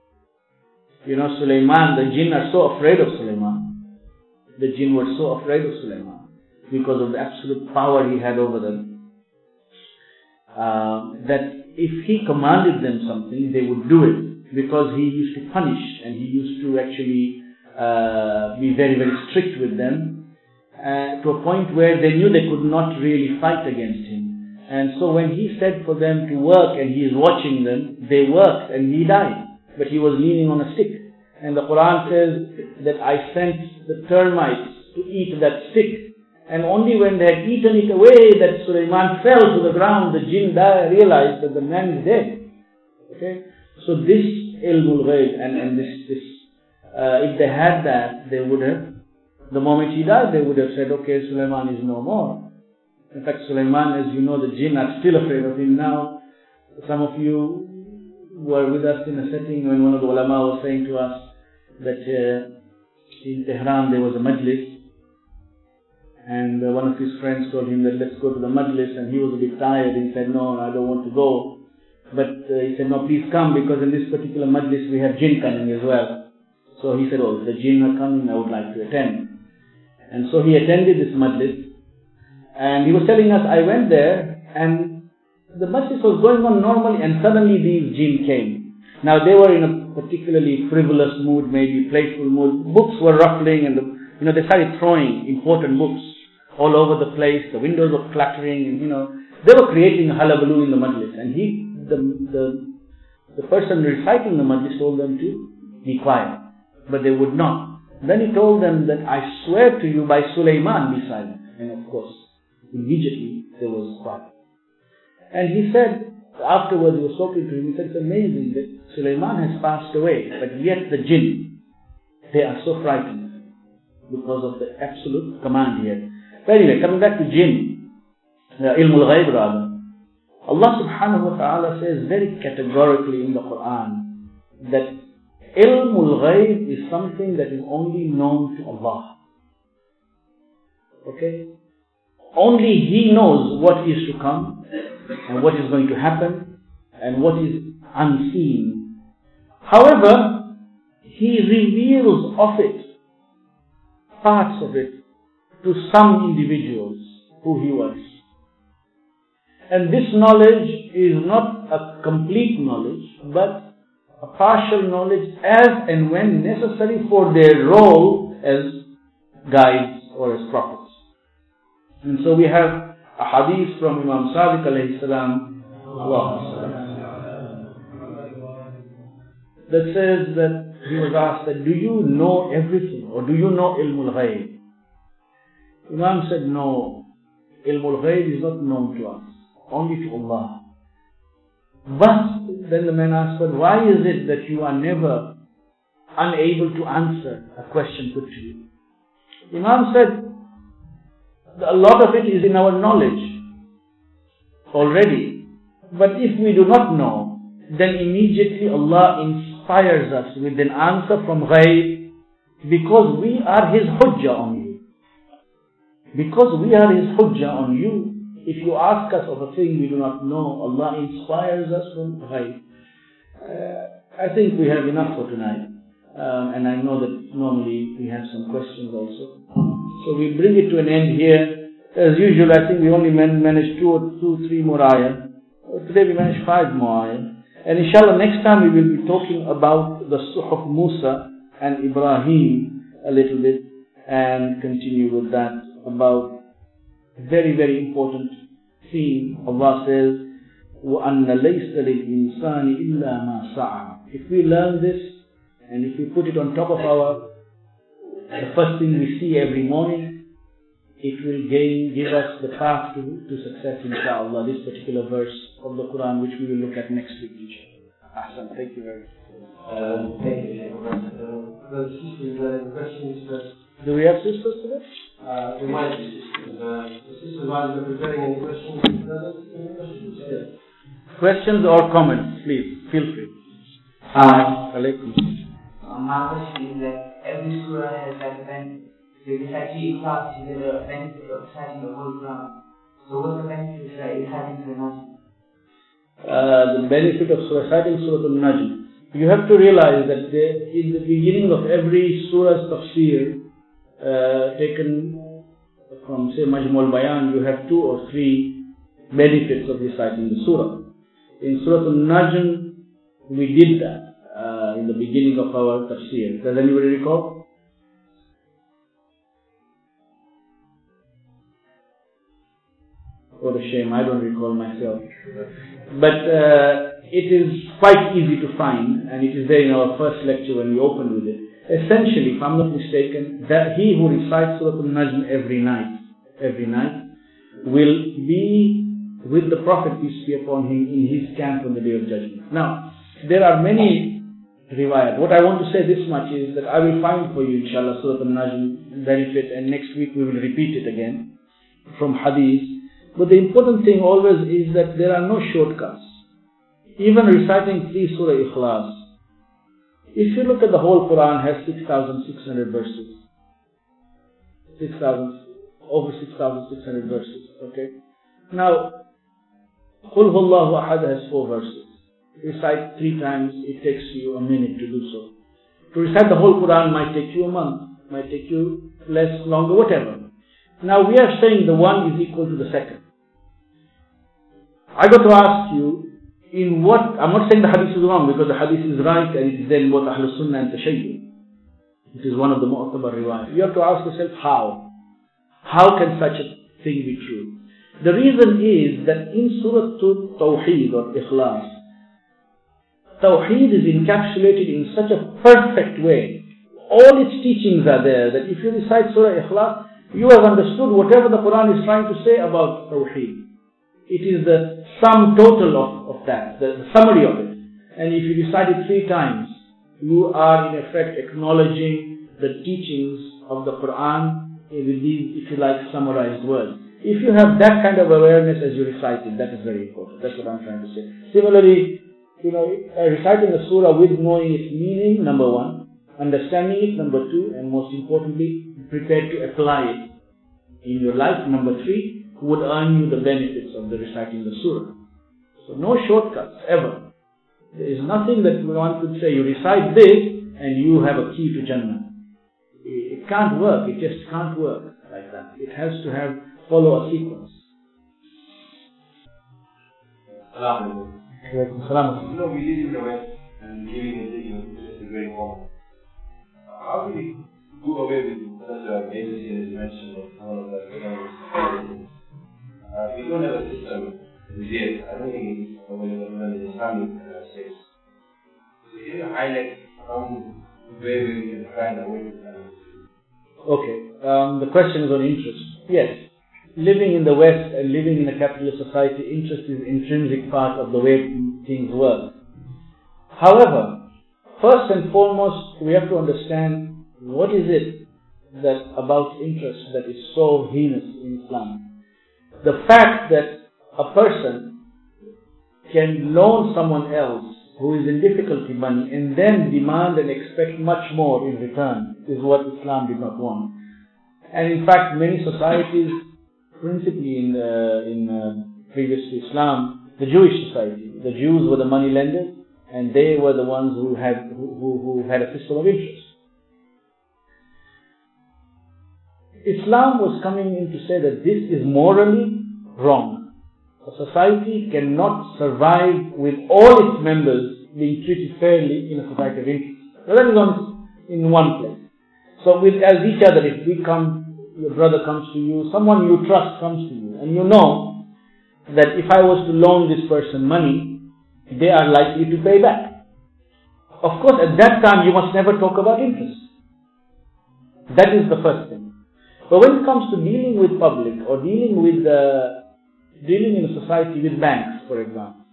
You know, Sulaiman, the jinn are so afraid of Sulaiman. The jinn were so afraid of Sulaiman because of the absolute power he had over them. Uh, that if he commanded them something, they would do it, because he used to punish and he used to actually uh, be very, very strict with them, uh, to a point where they knew they could not really fight against him. And so when he said for them to work and he is watching them, they worked and he died, but he was leaning on a stick. And the Quran says that I sent the termites to eat that stick. And only when they had eaten it away that Sulaiman fell to the ground, the jinn realized that the man is dead. Okay? So this ilmul ghaib and, and this, this uh, if they had that, they would have, the moment he died, they would have said, okay, Sulaiman is no more. In fact, Sulaiman, as you know, the jinn are still afraid of him now. Some of you were with us in a setting when one of the ulama was saying to us that uh, in Tehran there was a majlis. And uh, one of his friends told him that let's go to the majlis, and he was a bit tired. He said, no, I don't want to go. But uh, he said, no, please come, because in this particular majlis we have jinn coming as well. So he said, oh, the jinn are coming, I would like to attend. And so he attended this majlis. And he was telling us, I went there, and the majlis was going on normally, and suddenly these jinn came. Now they were in a particularly frivolous mood, maybe playful mood. Books were ruffling, and the, you know, they started throwing important books all over the place. The windows were clattering, and you know, they were creating a hullabaloo in the majlis. And he, the the the person reciting the majlis, told them to be quiet, but they would not. Then he told them that I swear to you by Sulaiman, be silent. And of course, immediately there was quiet. And he said, afterwards he was talking to him, he said, it's amazing that Sulaiman has passed away, but yet the jinn, they are so frightened because of the absolute command he had. But anyway, coming back to jinn, uh, ilmul ghaib rather, Allah subhanahu wa ta'ala says very categorically in the Quran that ilmul ghaib is something that is only known to Allah. Okay? Only He knows what is to come and what is going to happen and what is unseen. However, He reveals of it, parts of it, to some individuals who He wants. And this knowledge is not a complete knowledge, but a partial knowledge as and when necessary for their role as guides or as prophets. And so we have a hadith from Imam Sadiq alayhi salam that says that he was asked that, do you know everything or do you know ilmul ghaib? Imam said, no, ilmul ghaib is not known to us, only to Allah. But then the man asked, but why is it that you are never unable to answer a question put to you? Imam said, a lot of it is in our knowledge already. But if we do not know, then immediately Allah inspires us with an answer from ghaib, because we are His hujjah on you. Because we are His hujjah on you. If you ask us of a thing we do not know, Allah inspires us from ghaib. Uh, I think we have enough for tonight. Um, and I know that normally we have some questions also. So we bring it to an end here. As usual, I think we only man- managed two or two, three more ayah. Today we managed five more ayah. And inshallah next time we will be talking about the Suhuf Musa and Ibrahim a little bit, and continue with that about very, very important theme. Allah says, وَأَنَّ لَيْسَ لِلْإِنسَانِ إِلَّا مَا سَعَى. If we learn this, and if we put it on top of our, the first thing we see every morning, it will gain, give us the path to, to success, inshallah, this particular verse of the Quran, which we will look at next week, inshallah. Ahsan, thank you very much. Um, thank you, uh, the sisters, uh, the questions that... Do we have sisters today? Uh, there might be sisters. Uh, the sisters, while they're preparing any questions, any questions? Yes. Questions or comments, please, feel free. Hi. Alaikum. Uh, my question is that every surah has like a benefit. They decide to eat class to get a benefit of reciting the whole Quran. So what's the benefit of reciting the Najm? Uh, the benefit of reciting Surah Al-Najm. You have to realize that the, in the beginning of every surah's tafsir, uh, taken from say Majmu al-Bayan, you have two or three benefits of reciting the surah. In Surah Al-Najm, we did that uh, in the beginning of our tafsir. Does anybody recall? What a shame, I don't recall myself. But uh, it is quite easy to find, and it is there in our first lecture when we opened with it. Essentially, if I'm not mistaken, that he who recites Surah Al-Najm every night, every night, will be with the Prophet, peace be upon him, in his camp on the Day of Judgment. Now, there are many riwayat. What I want to say this much is that I will find for you, inshallah, Surah Al-Najm benefit, and next week we will repeat it again from hadith. But the important thing always is that there are no shortcuts. Even reciting three Surah Ikhlas, if you look at the whole Quran, has six thousand six hundred verses. six thousand, over six thousand six hundred verses. Okay? Now, Qul Huwallahu Ahad has four verses. Recite three times, it takes you a minute to do so. To recite the whole Quran might take you a month, might take you less, longer, whatever. Now we are saying the one is equal to the second. I got to ask you, in what, I'm not saying the hadith is wrong, because the hadith is right and it is then both Ahlul Sunnah and Tashayyuh. It is one of the Mu'tabar riwayat. You have to ask yourself how. How can such a thing be true? The reason is that in Surah Tawheed or Ikhlas, Tawheed is encapsulated in such a perfect way. All its teachings are there, that if you recite Surah Ikhlas, you have understood whatever the Quran is trying to say about Tawheed. It is the sum total of, of that, the, the summary of it. And if you recite it three times, you are in effect acknowledging the teachings of the Quran with these, if you like, summarized words. If you have that kind of awareness as you recite it, that is very important. That's what I'm trying to say. Similarly, you know, reciting the surah with knowing its meaning, number one, understanding it, number two, and most importantly, prepared to apply it in your life, number three, would earn you the benefits of the reciting the surah. So no shortcuts, ever. There is nothing that one could say, you recite this and you have a key to Jannah. It can't work, it just can't work like that. It has to have, follow a sequence. Salam. Salam. You know, we live in the West and living in the East is very common. How do we do away with such a agency as you mentioned of all of that? Uh, we don't have a system as yet. I don't think it's available in the Islamic uh, states. So can you highlight some way where we can find a way to balance. Okay, um, the question is on interest. Yes, living in the West and living in a capitalist society, interest is an intrinsic part of the way things work. However, first and foremost, we have to understand what is it that about interest that is so heinous in Islam. The fact that a person can loan someone else who is in difficulty money and then demand and expect much more in return is what Islam did not want. And in fact, many societies, principally in uh, in uh, previous to Islam, the Jewish society, the Jews were the money lenders, and they were the ones who had who, who, who had a system of interest. Islam was coming in to say that this is morally wrong. A society cannot survive with all its members being treated fairly in a society of interest. So that is on, in one place. So with as each other, if we come, your brother comes to you, someone you trust comes to you, and you know that if I was to loan this person money, they are likely to pay back. Of course, at that time you must never talk about interest. That is the first thing. But when it comes to dealing with public or dealing with uh, dealing in a society with banks, for example,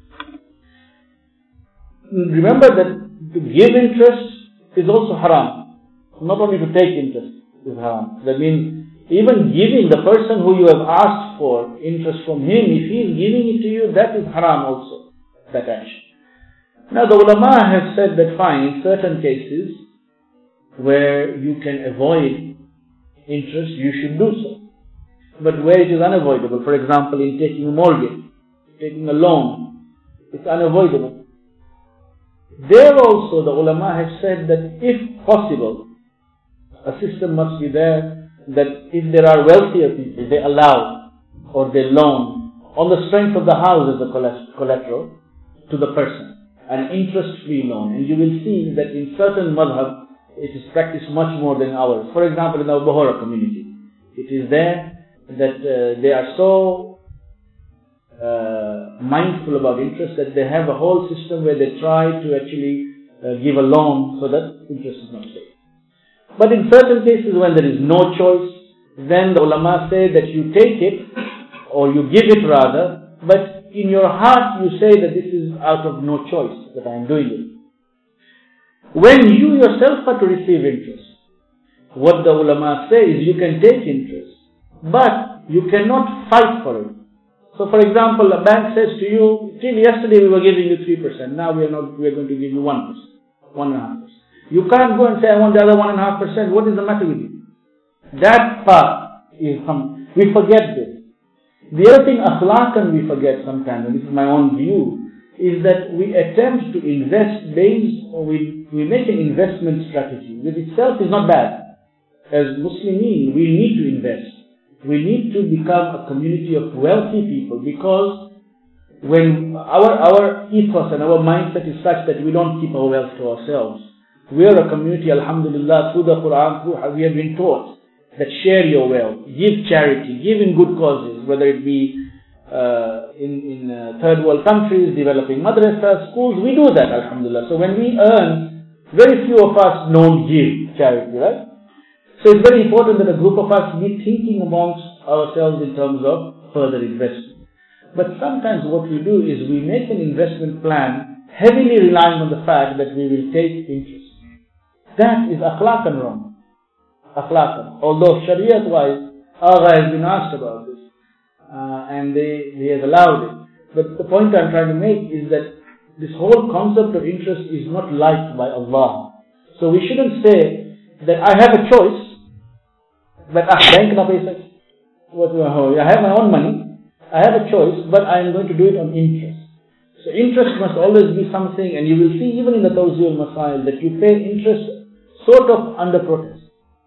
remember that to give interest is also haram. Not only to take interest is haram. That means even giving the person who you have asked for interest from him, if he is giving it to you, that is haram also, that action. Now the ulama have said that fine, in certain cases where you can avoid interest, you should do so. But where it is unavoidable, for example, in taking a mortgage, taking a loan, it's unavoidable. There also the ulama have said that if possible, a system must be there that if there are wealthier people, they allow or they loan on the strength of the house as a collateral to the person, an interest-free loan. And you will see that in certain madhab, it is practiced much more than ours. For example, in our Bohora community, it is there that uh, they are so uh, mindful about interest that they have a whole system where they try to actually uh, give a loan so that interest is not paid. But in certain cases when there is no choice, then the ulama say that you take it, or you give it rather, but in your heart you say that this is out of no choice that I am doing it. When you yourself are to receive interest, what the ulama say is you can take interest, but you cannot fight for it. So for example, a bank says to you, till yesterday we were giving you three percent, now we are not, we are going to give you one percent, one point five percent. You can't go and say, I want the other one point five percent. What is the matter with you? That part is some, we forget this. The other thing, akhlaqan, we forget sometimes, and this is my own view, is that we attempt to invest based, or we, we make an investment strategy, which itself is not bad. As Muslimin, we need to invest. We need to become a community of wealthy people, because when our, our ethos and our mindset is such that we don't keep our wealth to ourselves. We are a community, alhamdulillah, through the Quran, through, we have been taught that share your wealth, give charity, give in good causes, whether it be uh, in, in uh, third world countries, developing madrasas, schools, we do that, alhamdulillah. So when we earn, very few of us don't give charity, right? So it's very important that a group of us be thinking amongst ourselves in terms of further investment. But sometimes what we do is we make an investment plan heavily relying on the fact that we will take interest. That is akhlaqan wrong. Akhlaqan. Although Shariat-wise, Agha has been asked about this, uh, and they, he has allowed it. But the point I'm trying to make is that this whole concept of interest is not liked by Allah. So we shouldn't say that I have a choice, but ah, bank na paisa. What I have my own money, I have a choice, but I am going to do it on interest. So interest must always be something, and you will see even in the Tawzi al-Masail that you pay interest sort of under protest.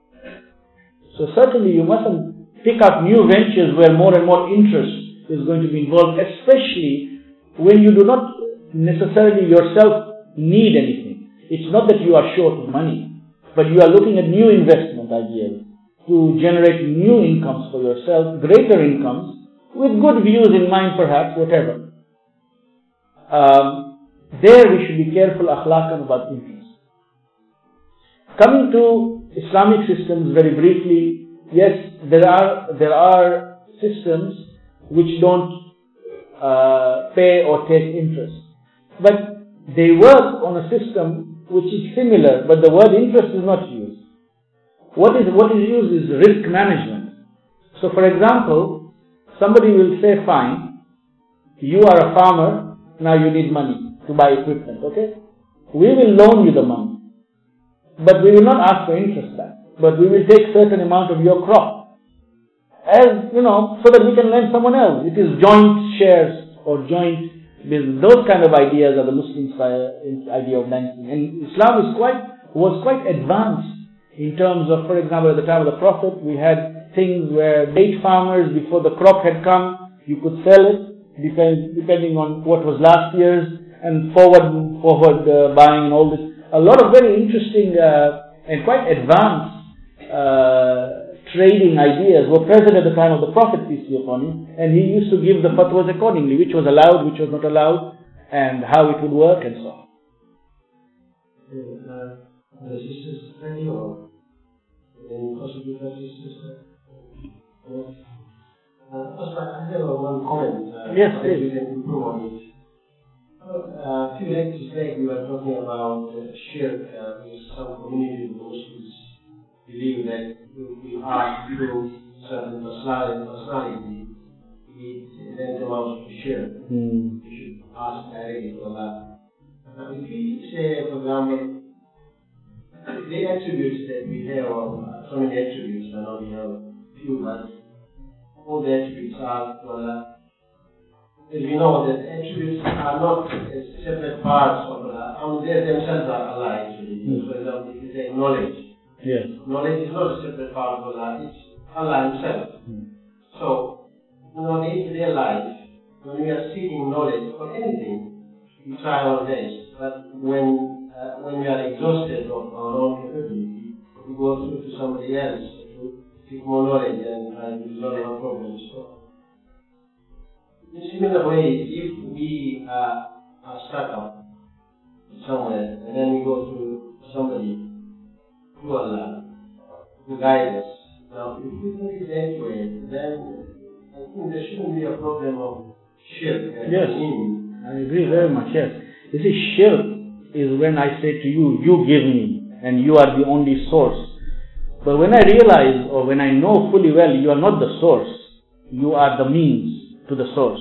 So certainly you mustn't pick up new ventures where more and more interest is going to be involved, especially when you do not necessarily yourself need anything. It's not that you are short of money, but you are looking at new investment ideas to generate new incomes for yourself, greater incomes, with good views in mind perhaps, whatever. Um, there we should be careful akhlaqan about interest. Coming to Islamic systems very briefly, yes, there are there are systems which don't uh, pay or take interest, but they work on a system which is similar, but the word interest is not used. What is what is used is risk management. So, for example, somebody will say, "Fine, you are a farmer. Now you need money to buy equipment. Okay, we will loan you the money, but we will not ask for interest back. But we will take certain amount of your crop, as you know, so that we can lend someone else. It is joint shares or joint business. Those kind of ideas are the Muslim idea of banking. And Islam is quite was quite advanced in terms of, for example, at the time of the Prophet, we had things where date farmers, before the crop had come, you could sell it depend, depending on what was last year's, and forward forward uh, buying and all this. A lot of very interesting uh, and quite advanced uh, trading ideas were present at the time of the Prophet, peace be upon him, and he used to give the fatwas accordingly, which was allowed, which was not allowed, and how it would work, and so on. Uh, the sisters pray or any possibly the sisters? Uh, I have one comment. Uh, yes, please. We can improve on it. Uh, a few lectures back we were talking about uh, shirk, uh, with some communities of Muslims believe that if we ask through certain personality, it then amounts to shirk. Mm. We should ask directly to Allah. Uh, if we say, for example, the attributes that we have, or so many attributes, I know we have few, but all the attributes are to Allah. As we know that attributes are not separate parts of Allah. I mean, they themselves are Allah actually. Mm. For example, if you say knowledge, yes. knowledge is not a separate part of Allah, it's Allah Himself. Mm. So, in our day-to-day life, when we are seeking knowledge for anything, we try our best. But when uh, when we are exhausted of our own capability, we go through to somebody else to seek more knowledge and try to resolve our problems. So, in similar way, if we uh, are stuck up somewhere and then we go to somebody, to Allah, to guide us. Now, if we think it that way, then I think there shouldn't be a problem of shirk. Yes, I agree very much, yes. You see, shirk is when I say to you, you give me, and you are the only source. But when I realize, or when I know fully well, you are not the source, you are the means to the source,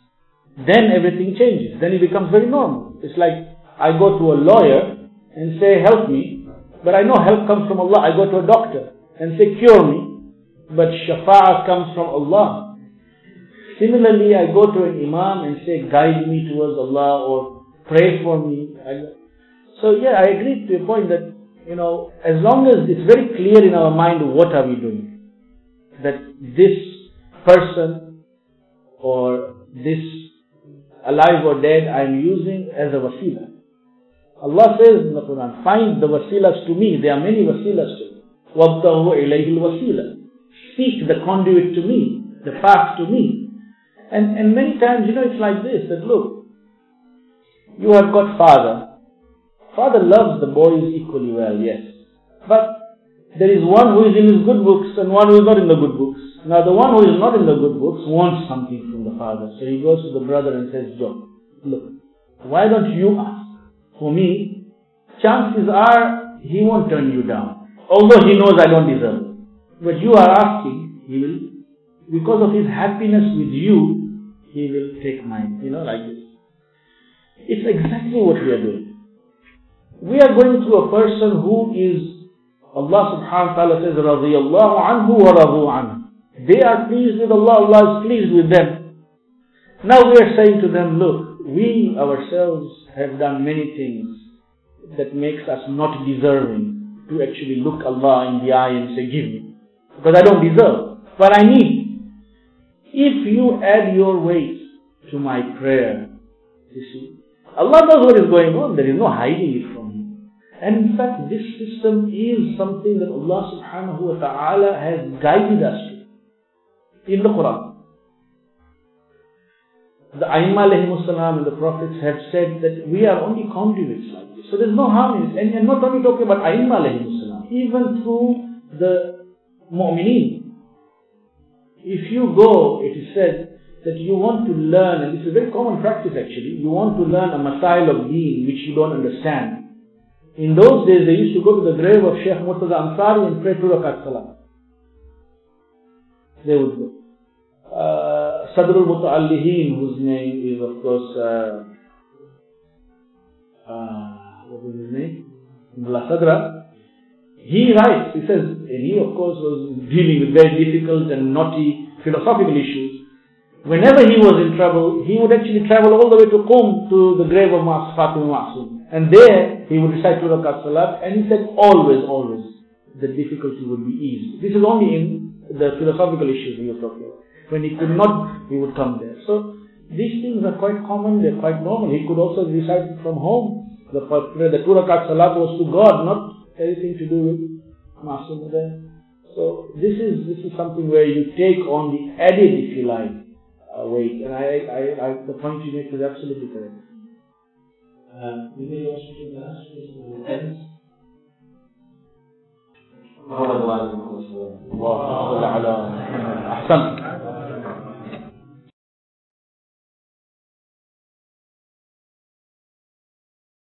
then everything changes. Then it becomes very normal. It's like I go to a lawyer and say, help me, but I know help comes from Allah. I go to a doctor and say, cure me, but shafa'ah comes from Allah. Similarly, I go to an imam and say, guide me towards Allah, or pray for me. So yeah, I agree to your point that, you know, as long as it's very clear in our mind what are we doing, that this person or this alive or dead I am using as a wasila. Allah says in the Quran, find the wasilas to me. There are many wasilas to me. وَابْتَغُوا إِلَيْهِ الْوَسِيلَةِ. Seek the conduit to me, the path to me. And and many times, you know, it's like this, that look, you have got father. Father loves the boys equally well, yes. But there is one who is in his good books and one who is not in the good books. Now the one who is not in the good books wants something from the father. So he goes to the brother and says, Joe, look, why don't you ask? For me, chances are he won't turn you down. Although he knows I don't deserve it. But you are asking, he will, because of his happiness with you, he will take mine. You know, like this. It's exactly what we are doing. We are going through a person who is, Allah subhanahu wa ta'ala says, رَضِيَ اللَّهُ عَنْهُ وَرَضُوا عَنْهُ. They are pleased with Allah, Allah is pleased with them. Now we are saying to them, look, we ourselves have done many things that makes us not deserving to actually look Allah in the eye and say, give me. Because I don't deserve, but I need. If you add your weight to my prayer, you see, Allah knows what is going on. There is no hiding it from Him. And in fact, this system is something that Allah subhanahu wa ta'ala has guided us to in the Quran. the Aimma alayhimus salam and the prophets have said that we are only conduits like this. So there's no harm in it. And, and not only talking about Aimma alayhimus salam, even through the mu'mineen. If you go, it is said that you want to learn, and this is a very common practice actually, you want to learn a masail of deen which you don't understand. In those days they used to go to the grave of Sheikh Murtaza Ansari and pray two rakat salah. They would go. Uh, Sadrul Muta'allihin, whose name is of course, uh, uh, what was his name? Mullah Sadra. He writes, he says, and he of course was dealing with very difficult and knotty philosophical issues. Whenever he was in trouble, he would actually travel all the way to Qum, to the grave of Fatima Ma'soom. And there, he would recite two rakat salat, and he said always, always, the difficulty would be eased. This is only in the philosophical issues we were talking about. When he could not, he would come there. So, these things are quite common, they're quite normal. He could also recite it from home. The, the two rakat salat was to God, not anything to do with Ma'soom there. So, this is, this is something where you take on the added, if you like, uh, weight. And I, I, I, the point you make is absolutely correct. Uh, you may also do the last question ends. محمد وعلى آله وصحبه. الله أحسن.